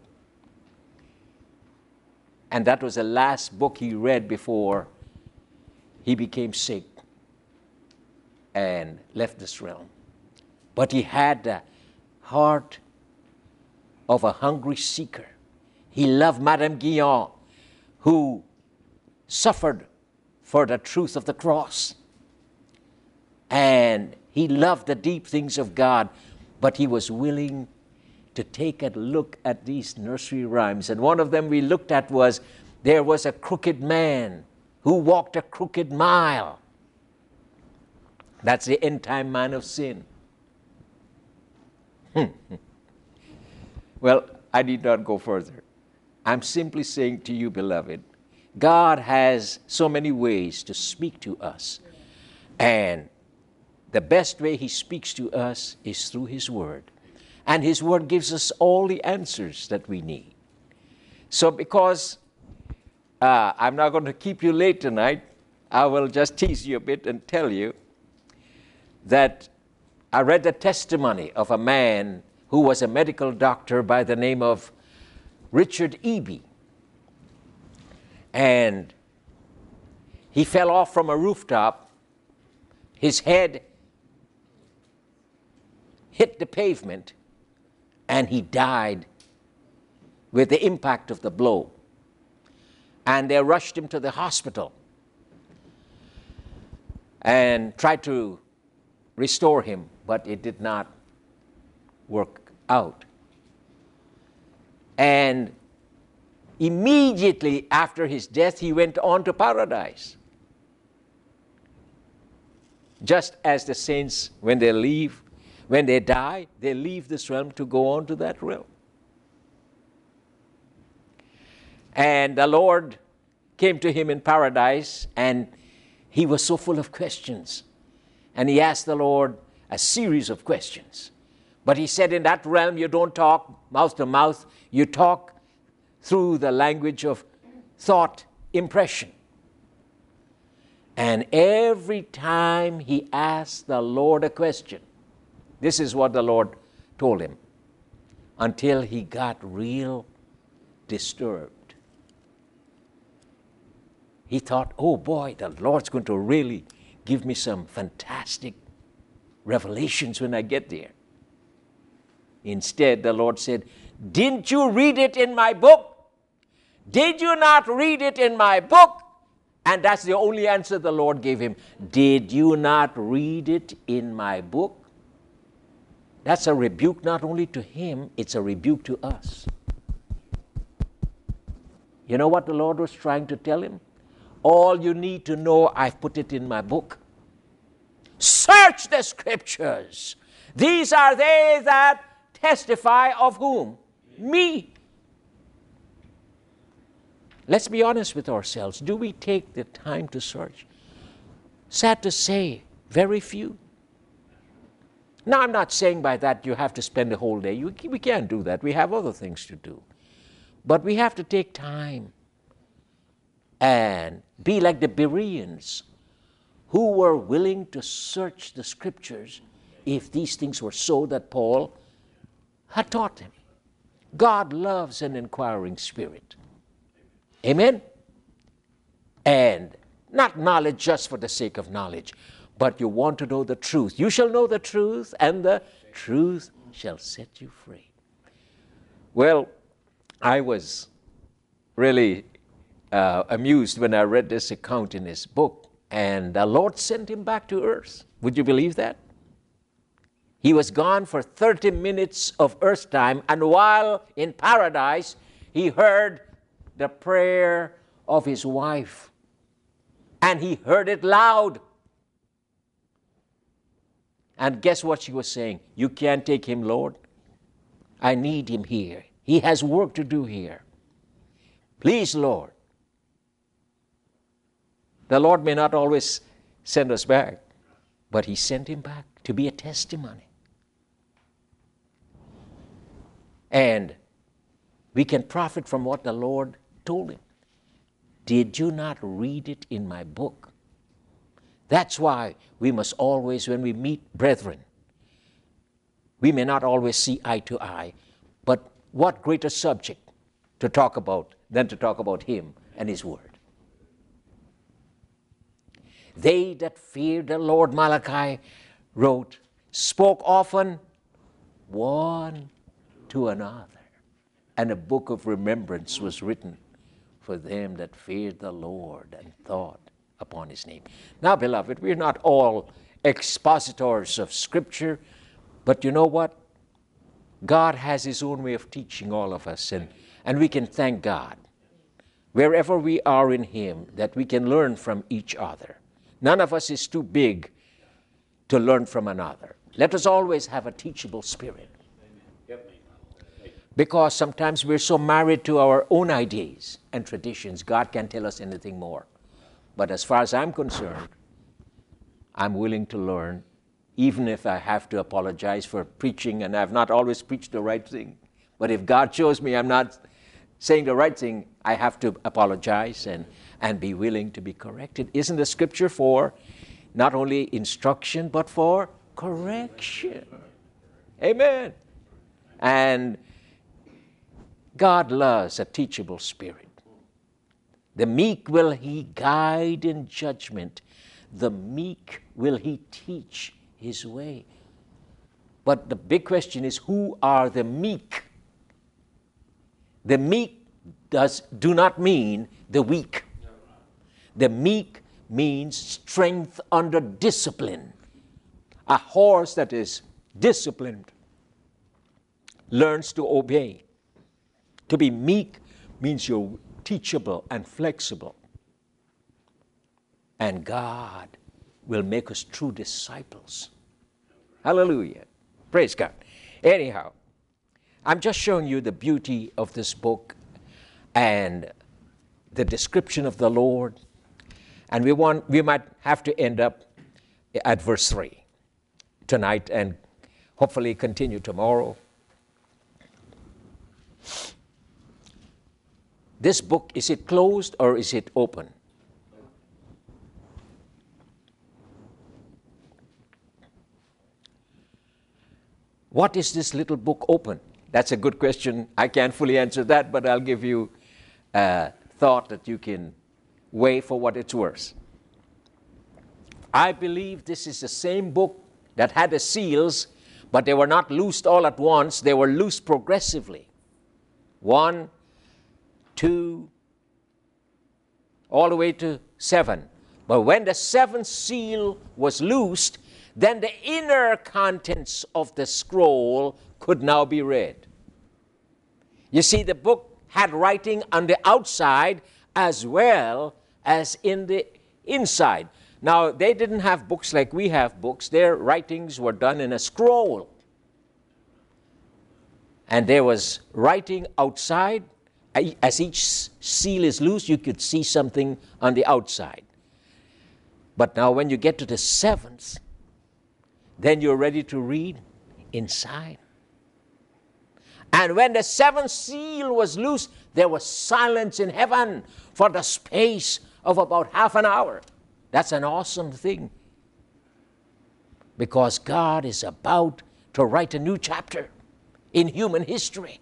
And that was the last book he read before he became sick and left this realm. But he had the heart of a hungry seeker. He loved Madame Guyon, who suffered for the truth of the cross. And he loved the deep things of God, but he was willing to take a look at these nursery rhymes. And one of them we looked at was, there was a crooked man who walked a crooked mile. That's the end-time man of sin. Well, I need not go further. I'm simply saying to you, beloved, God has so many ways to speak to us. And the best way he speaks to us is through his word. And his word gives us all the answers that we need. So because I'm not going to keep you late tonight, I will just tease you a bit and tell you that I read the testimony of a man who was a medical doctor by the name of Richard Eby. And he fell off from a rooftop. His head hit the pavement, and he died with the impact of the blow. And they rushed him to the hospital and tried to restore him, but it did not work out. And immediately after his death, he went on to paradise. Just as the saints, when they die, they leave this realm to go on to that realm. And the Lord came to him in paradise, and he was so full of questions. And he asked the Lord a series of questions. But he said, in that realm, you don't talk mouth to mouth. You talk through the language of thought, impression. And every time he asked the Lord a question, this is what the Lord told him, until he got real disturbed. He thought, oh boy, the Lord's going to really give me some fantastic revelations when I get there. Instead, the Lord said, didn't you read it in my book? Did you not read it in my book? And that's the only answer the Lord gave him. Did you not read it in my book? That's a rebuke not only to him, it's a rebuke to us. You know what the Lord was trying to tell him? All you need to know, I've put it in my book. Search the scriptures. These are they that testify of whom? Me. Let's be honest with ourselves. Do we take the time to search? Sad to say, very few. Now, I'm not saying by that you have to spend the whole day. We can't do that. We have other things to do. But we have to take time and be like the Bereans, who were willing to search the scriptures if these things were so that Paul had taught them. God loves an inquiring spirit. Amen? And not knowledge just for the sake of knowledge, but you want to know the truth. You shall know the truth, and the truth shall set you free. Well, I was really amused when I read this account in his book, and the Lord sent him back to earth. Would you believe that? He was gone for 30 minutes of earth time, and while in paradise, he heard the prayer of his wife, and he heard it loud. And guess what she was saying? You can't take him, Lord. I need him here. He has work to do here. Please, Lord. The Lord may not always send us back, but he sent him back to be a testimony. And we can profit from what the Lord told him. Did you not read it in my book? That's why we must always, when we meet brethren, we may not always see eye to eye, but what greater subject to talk about than to talk about him and his word? They that feared the Lord, Malachi wrote, spoke often one to another. And a book of remembrance was written for them that feared the Lord and thought upon his name. Now, beloved, we're not all expositors of Scripture, but you know what? God has his own way of teaching all of us, and we can thank God wherever we are in him that we can learn from each other. None of us is too big to learn from another. Let us always have a teachable spirit. Because sometimes we're so married to our own ideas and traditions, God can't tell us anything more. But as far as I'm concerned, I'm willing to learn, even if I have to apologize for preaching, and I've not always preached the right thing. But if God shows me I'm not saying the right thing, I have to apologize and be willing to be corrected. Isn't the Scripture for not only instruction, but for correction? Amen. And God loves a teachable spirit. The meek will he guide in judgment. The meek will he teach his way. But the big question is, who are the meek? The meek do not mean the weak. The meek means strength under discipline. A horse that is disciplined learns to obey. To be meek means you're teachable and flexible. And God will make us true disciples. Hallelujah. Praise God. Anyhow, I'm just showing you the beauty of this book and the description of the Lord. And we might have to end up at verse 3 tonight and hopefully continue tomorrow. This book, is it closed or is it open? What is this little book open? That's a good question. I can't fully answer that, but I'll give you a thought that you can weigh for what it's worth. I believe this is the same book that had the seals, but they were not loosed all at once. They were loosed progressively. 1, 2, all the way to 7. But when the 7th seal was loosed, then the inner contents of the scroll could now be read. You see, the book had writing on the outside as well as in the inside. Now, they didn't have books like we have books. Their writings were done in a scroll. And there was writing outside. As each seal is loose, you could see something on the outside. But now when you get to the 7th, then you're ready to read inside. And when the 7th seal was loosed, there was silence in heaven for the space of about half an hour. That's an awesome thing. Because God is about to write a new chapter in human history.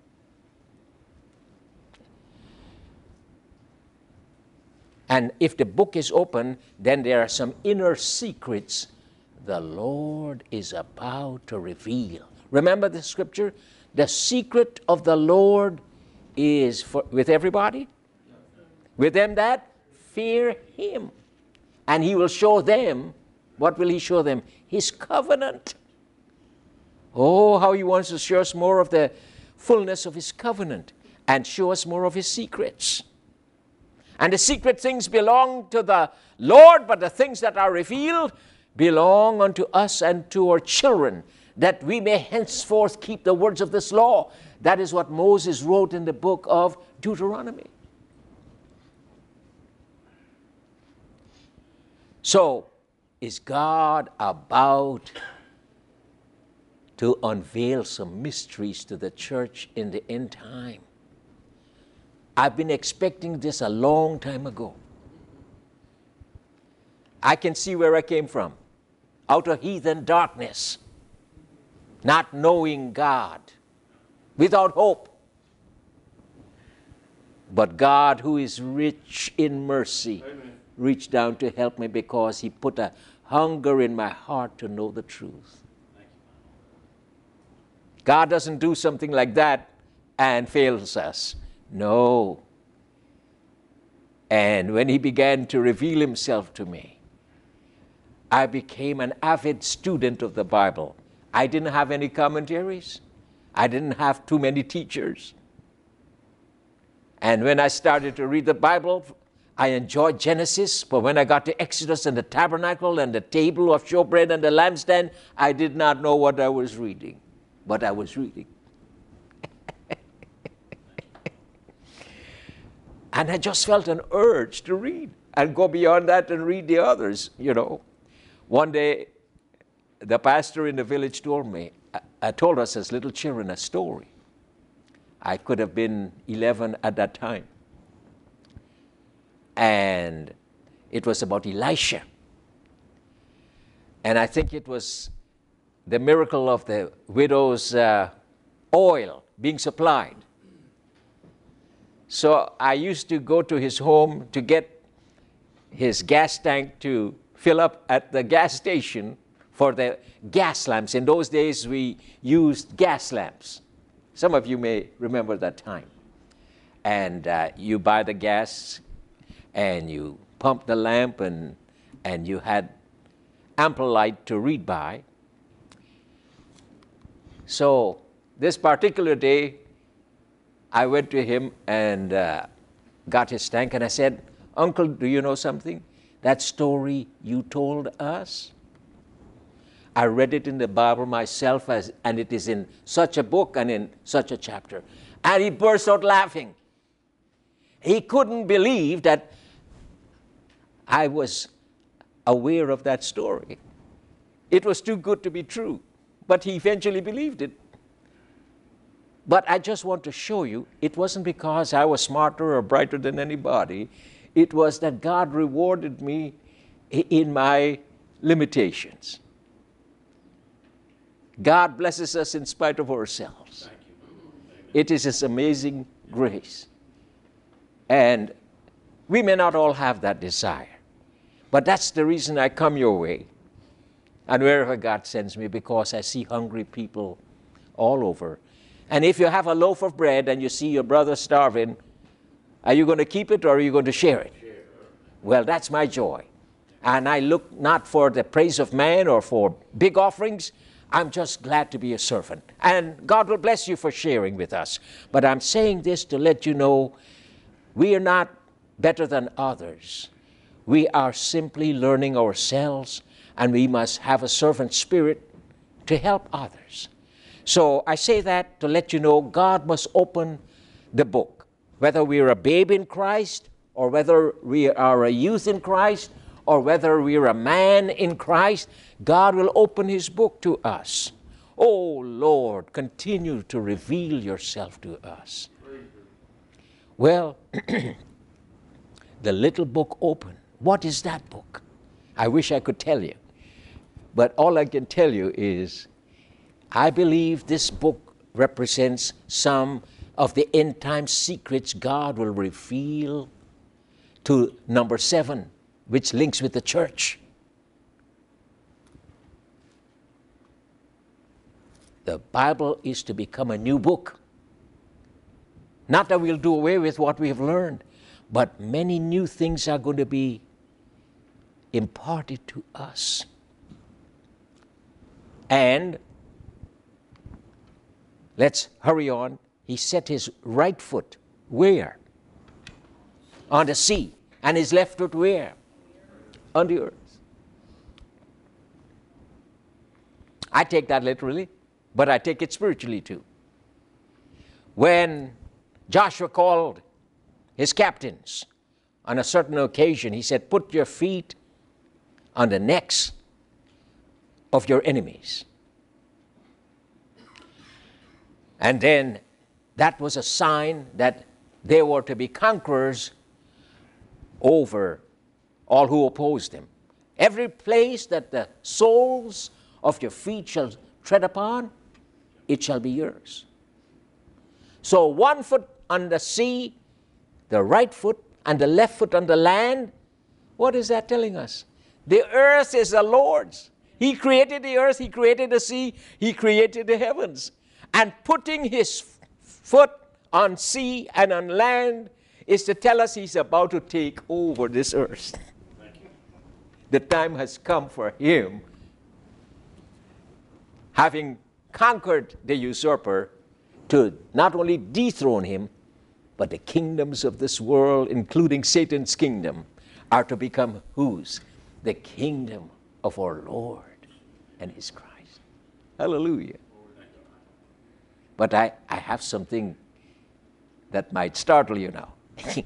And if the book is open, then there are some inner secrets the Lord is about to reveal. Remember the scripture? The secret of the Lord is with everybody? With them that fear him. And he will show them, what will he show them? His covenant. Oh, how he wants to show us more of the fullness of his covenant and show us more of his secrets. And the secret things belong to the Lord, but the things that are revealed belong unto us and to our children, that we may henceforth keep the words of this law. That is what Moses wrote in the book of Deuteronomy. So, is God about to unveil some mysteries to the church in the end time? I've been expecting this a long time ago. I can see where I came from. Out of heathen darkness, not knowing God, without hope. But God, who is rich in mercy, reached down to help me because he put a hunger in my heart to know the truth. God doesn't do something like that and fails us. No. And when he began to reveal himself to me, I became an avid student of the Bible. I didn't have any commentaries. I didn't have too many teachers. And when I started to read the Bible, I enjoyed Genesis, but when I got to Exodus and the tabernacle and the table of showbread and the lampstand, I did not know what I was reading, but I was reading. And I just felt an urge to read and go beyond that and read the others, you know. One day, the pastor in the village told us as little children a story. I could have been 11 at that time. And it was about Elisha. And I think it was the miracle of the widow's oil being supplied. So I used to go to his home to get his gas tank to fill up at the gas station for the gas lamps. In those days, we used gas lamps. Some of you may remember that time. And you buy the gas, and you pump the lamp, and you had ample light to read by. So this particular day, I went to him and got his tank, and I said, "Uncle, do you know something? That story you told us, I read it in the Bible myself, and it is in such a book and in such a chapter." And he burst out laughing. He couldn't believe that I was aware of that story. It was too good to be true, but he eventually believed it. But I just want to show you, it wasn't because I was smarter or brighter than anybody. It was that God rewarded me in my limitations. God blesses us in spite of ourselves. It is His amazing grace. And we may not all have that desire. But that's the reason I come your way. And wherever God sends me, because I see hungry people all over. And if you have a loaf of bread and you see your brother starving, are you going to keep it or are you going to share it? Well, that's my joy. And I look not for the praise of man or for big offerings. I'm just glad to be a servant. And God will bless you for sharing with us. But I'm saying this to let you know we are not better than others. We are simply learning ourselves, and we must have a servant spirit to help others. So I say that to let you know God must open the book. Whether we are a babe in Christ, or whether we are a youth in Christ, or whether we are a man in Christ, God will open His book to us. Oh Lord, continue to reveal yourself to us. Well, the little book open. What is that book? I wish I could tell you. But all I can tell you is, I believe this book represents some of the end time secrets God will reveal to number 7, which links with the church. The Bible is to become a new book. Not that we'll do away with what we have learned, but many new things are going to be imparted to us. And let's hurry on. He set his right foot where? On the sea. And his left foot where? On the earth. I take that literally, but I take it spiritually too. When Joshua called his captains on a certain occasion, he said, "Put your feet on the necks of your enemies." And then that was a sign that they were to be conquerors over all who opposed them. Every place that the soles of your feet shall tread upon, it shall be yours. So one foot on the sea, the right foot, and the left foot on the land. What is that telling us? The earth is the Lord's. He created the earth, He created the sea, He created the heavens. And putting His foot on sea and on land is to tell us He's about to take over this earth. The time has come for Him, having conquered the usurper, to not only dethrone him, but the kingdoms of this world, including Satan's kingdom, are to become whose? The kingdom of our Lord and His Christ. Hallelujah. But I have something that might startle you now.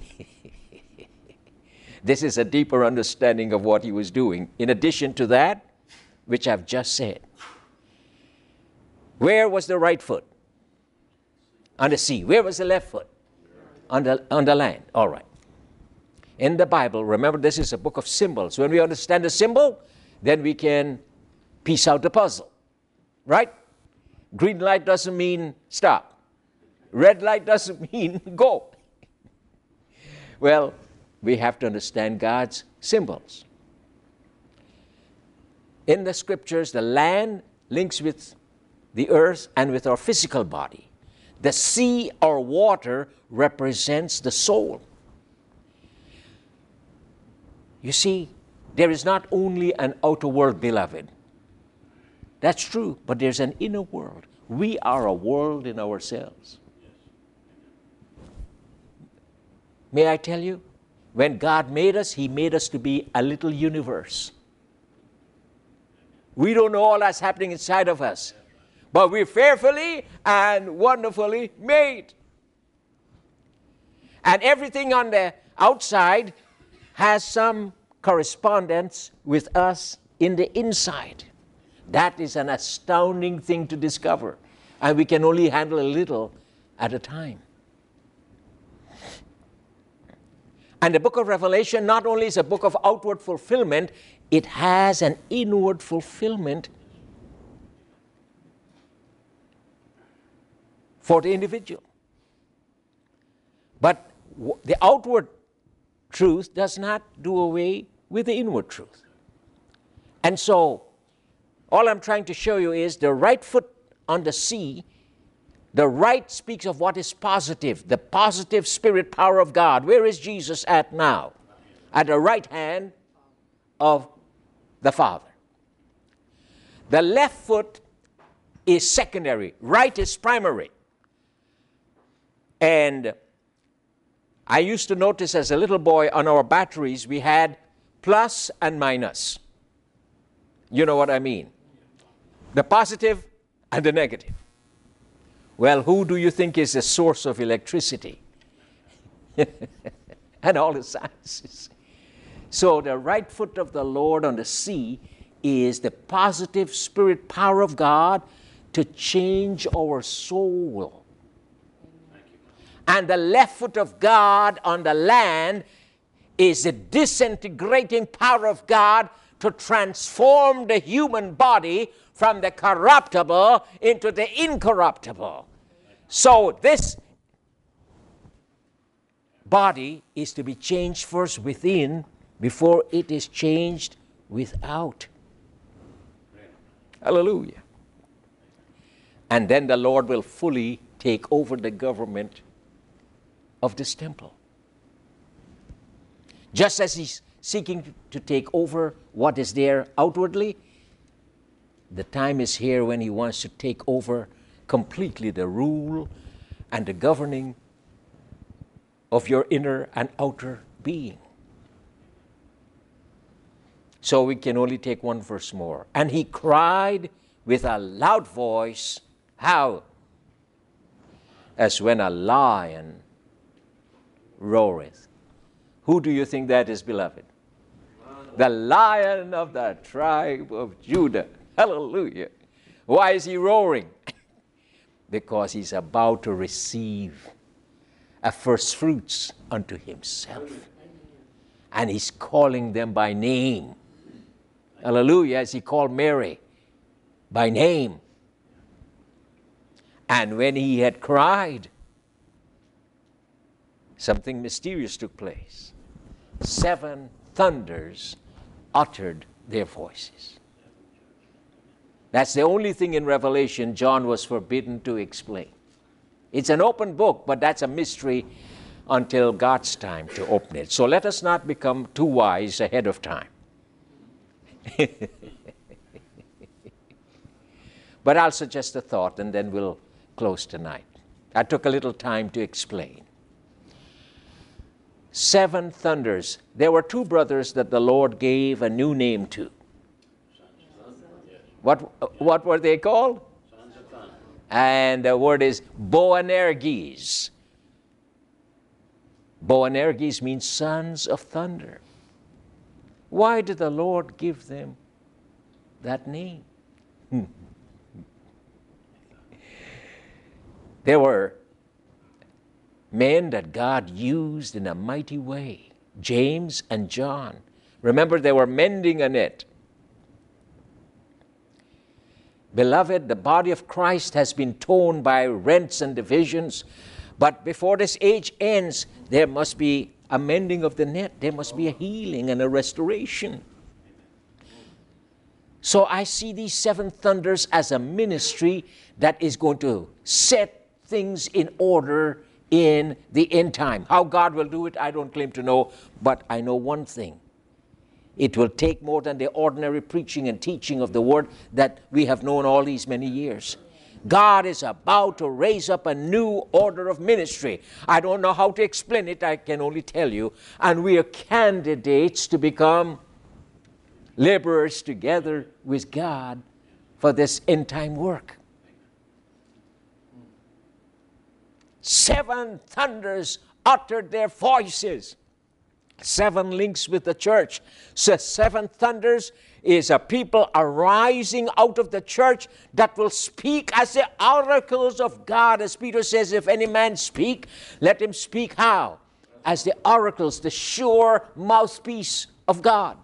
This is a deeper understanding of what He was doing, in addition to that which I've just said. Where was the right foot? On the sea. Where was the left foot? On the land. All right. In the Bible, remember, this is a book of symbols. When we understand the symbol, then we can piece out the puzzle. Right? Green light doesn't mean stop. Red light doesn't mean go. Well, we have to understand God's symbols. In the scriptures, the land links with the earth and with our physical body. The sea or water represents the soul. You see, there is not only an outer world, beloved. That's true, but there's an inner world. We are a world in ourselves. May I tell you, when God made us, He made us to be a little universe. We don't know all that's happening inside of us, but we're fearfully and wonderfully made. And everything on the outside has some correspondence with us in the inside. That is an astounding thing to discover, and we can only handle a little at a time. And the book of Revelation not only is a book of outward fulfillment, it has an inward fulfillment for the individual. But the outward truth does not do away with the inward truth. And so, all I'm trying to show you is the right foot on the sea. The right speaks of what is positive, the positive spirit power of God. Where is Jesus at now? At the right hand of the Father. The left foot is secondary. Right is primary. And I used to notice as a little boy on our batteries, we had plus and minus. You know what I mean? The positive and the negative. Well, who do you think is the source of electricity? And all the sciences. So the right foot of the Lord on the sea is the positive spirit power of God to change our soul. And the left foot of God on the land is the disintegrating power of God to transform the human body from the corruptible into the incorruptible. So this body is to be changed first within before it is changed without. Hallelujah. And then the Lord will fully take over the government of this temple. Just as He's seeking to take over what is there outwardly, the time is here when He wants to take over completely the rule and the governing of your inner and outer being. So we can only take one verse more. And He cried with a loud voice, how? As when a lion roareth. Who do you think that is, beloved? The Lion of the tribe of Judah. Hallelujah. Why is He roaring? Because He's about to receive a first fruits unto Himself. And He's calling them by name. Hallelujah. As He called Mary by name. And when He had cried, something mysterious took place. 7 thunders uttered their voices. That's the only thing in Revelation John was forbidden to explain. It's an open book, but that's a mystery until God's time to open it. So let us not become too wise ahead of time. But I'll suggest a thought and then we'll close tonight. I took a little time to explain. 7 thunders. There were 2 brothers that the Lord gave a new name to. What were they called? Sons of thunder. And the word is Boanerges. Boanerges means sons of thunder. Why did the Lord give them that name? There were men that God used in a mighty way. James and John. Remember, they were mending a net. Beloved, the body of Christ has been torn by rents and divisions, But before this age ends, there must be a mending of the net. There must be a healing and a restoration. So I see these seven thunders as a ministry that is going to set things in order in the end time. How God will do it, I don't claim to know, but I know one thing. It will take more than the ordinary preaching and teaching of the word that we have known all these many years. God is about to raise up a new order of ministry. I don't know how to explain it, I can only tell you. And we are candidates to become laborers together with God for this end time work. Seven thunders uttered their voices. Seven links with the church. So seven thunders is a people arising out of the church that will speak as the oracles of God. As Peter says, if any man speak, let him speak how? As the oracles, the sure mouthpiece of God.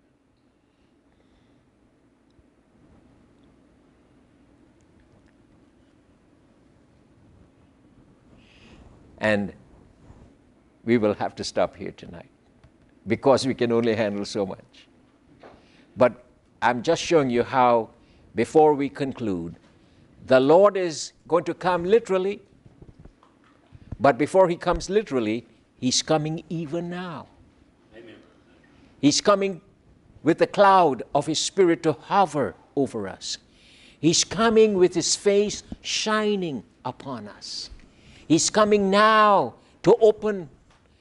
And we will have to stop here tonight because we can only handle so much. But I'm just showing you how, before we conclude, the Lord is going to come literally. But before he comes literally, he's coming even now. Amen. He's coming with the cloud of his Spirit to hover over us. He's coming with his face shining upon us. He's coming now to open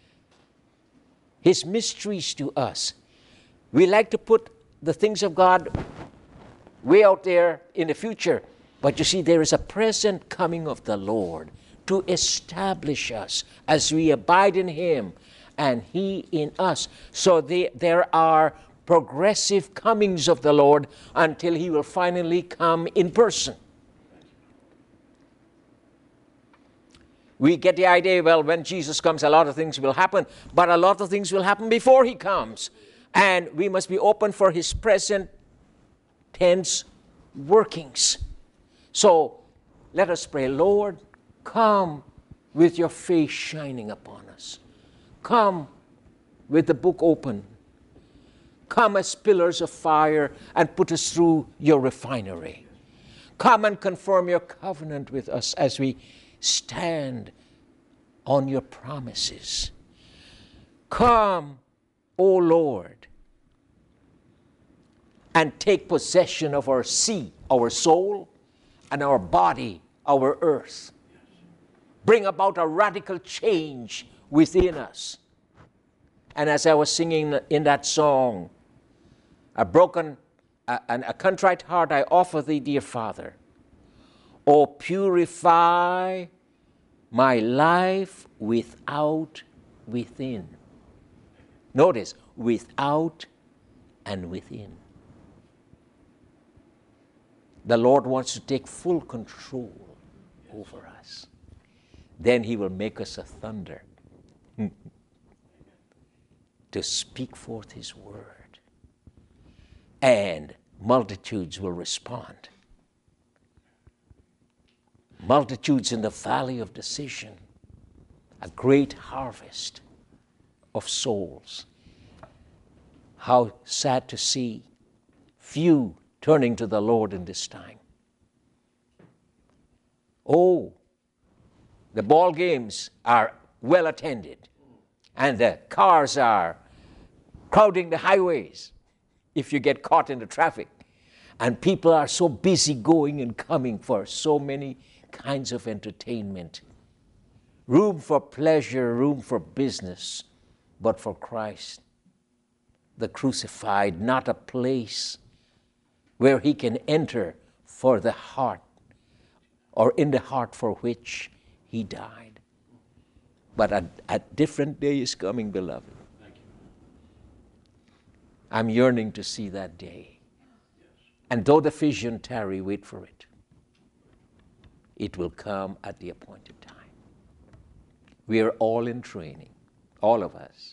his mysteries to us. We like to put the things of God way out there in the future. But you see, there is a present coming of the Lord to establish us as we abide in him and he in us. So there are progressive comings of the Lord until he will finally come in person. We get the idea, well, when Jesus comes, a lot of things will happen, but a lot of things will happen before he comes. And we must be open for his present tense workings. So let us pray, Lord, come with your face shining upon us. Come with the book open. Come as pillars of fire and put us through your refinery. Come and confirm your covenant with us as we stand on your promises. Come, O Lord, and take possession of our sea, our soul, and our body, our earth. Bring about a radical change within us. And as I was singing in that song, a broken and a contrite heart I offer thee, dear Father. O purify my life without, within. Notice, without and within. The Lord wants to take full control over us. Then he will make us a thunder to speak forth his word. And multitudes will respond. Multitudes in the valley of decision. A great harvest of souls. How sad to see few turning to the Lord in this time. Oh, the ball games are well attended, and the cars are crowding the highways if you get caught in the traffic. And people are so busy going and coming for so many kinds of entertainment. Room for pleasure, room for business, but for Christ, the crucified, not a place where he can enter for the heart or in the heart for which he died. But a different day is coming, beloved. I'm yearning to see that day. And though the vision tarry, wait for it. It will come at the appointed time. We are all in training, all of us.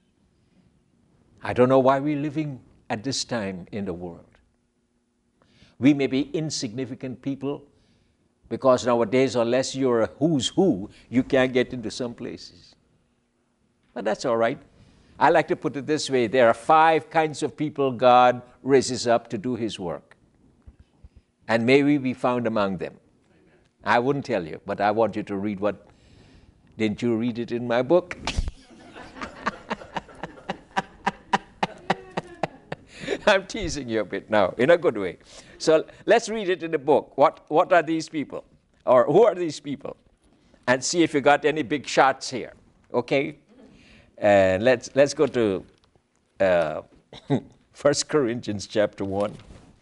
I don't know why we're living at this time in the world. We may be insignificant people, Because nowadays, unless you're a who's who, you can't get into some places. But that's all right. I like to put it this way. There are 5 kinds of people God raises up to do his work. And may we be found among them. I wouldn't tell you, but I want you to read what... Didn't you read it in my book? I'm teasing you a bit now, in a good way. So let's read it in the book. What are these people? Or who are these people? And see if you got any big shots here. Okay? And let's go to 1 Corinthians chapter 1.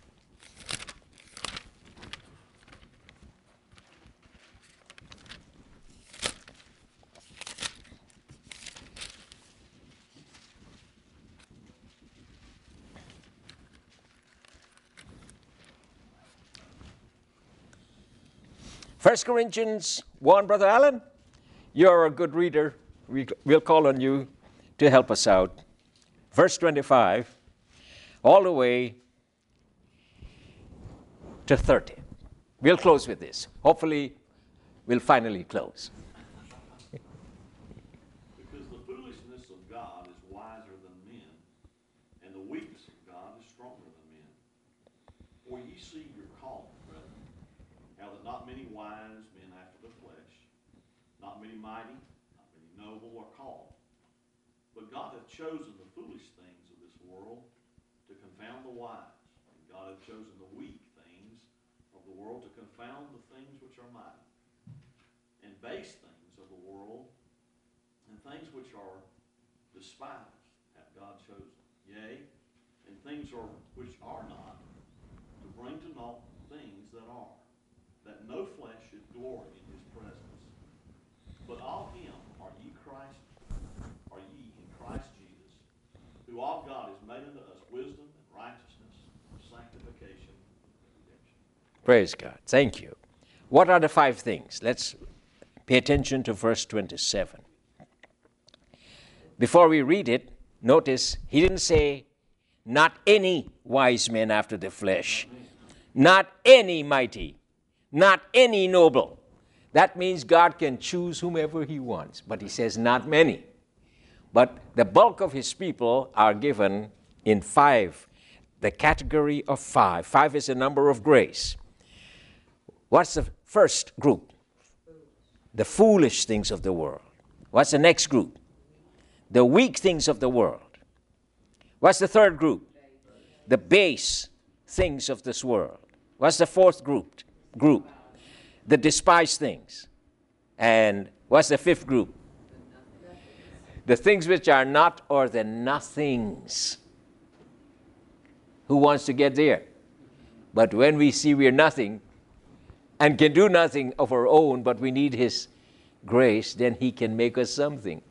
First Corinthians 1, Brother Allen, you're a good reader. We'll call on you to help us out. Verse 25, all the way to 30. We'll close with this. Hopefully, we'll finally close. Because the foolishness of God is wiser than men, and the weakness of God is stronger than men. For ye see your calling, brethren, how that not many wise men after the flesh, not many mighty, not many noble are called. But God hath chosen the foolish things of this world to confound the wise. And God hath chosen the weak things of the world to confound the things which are mighty. And base things of the world, and things which are despised, hath God chosen. Yea, and things which are not, to bring to naught things that are, that no flesh should glory in his presence. But of him are ye in Christ Jesus, who of God is made unto us wisdom and righteousness, sanctification and redemption. Praise God. Thank you. What are the 5 things? Let's pay attention to verse 27. Before we read it, notice he didn't say, not any wise men after the flesh, not any mighty, not any noble. That means God can choose whomever he wants, but he says not many. But the bulk of his people are given in 5, the category of 5. 5 is a number of grace. What's the first group? The foolish things of the world. What's the next group? The weak things of the world. What's the third group? The base things of this world. What's the fourth group? The despised things. And what's the 5th group? The things which are not, or the nothings. Who wants to get there? But when we see we're nothing and can do nothing of our own, but we need his grace, then he can make us something.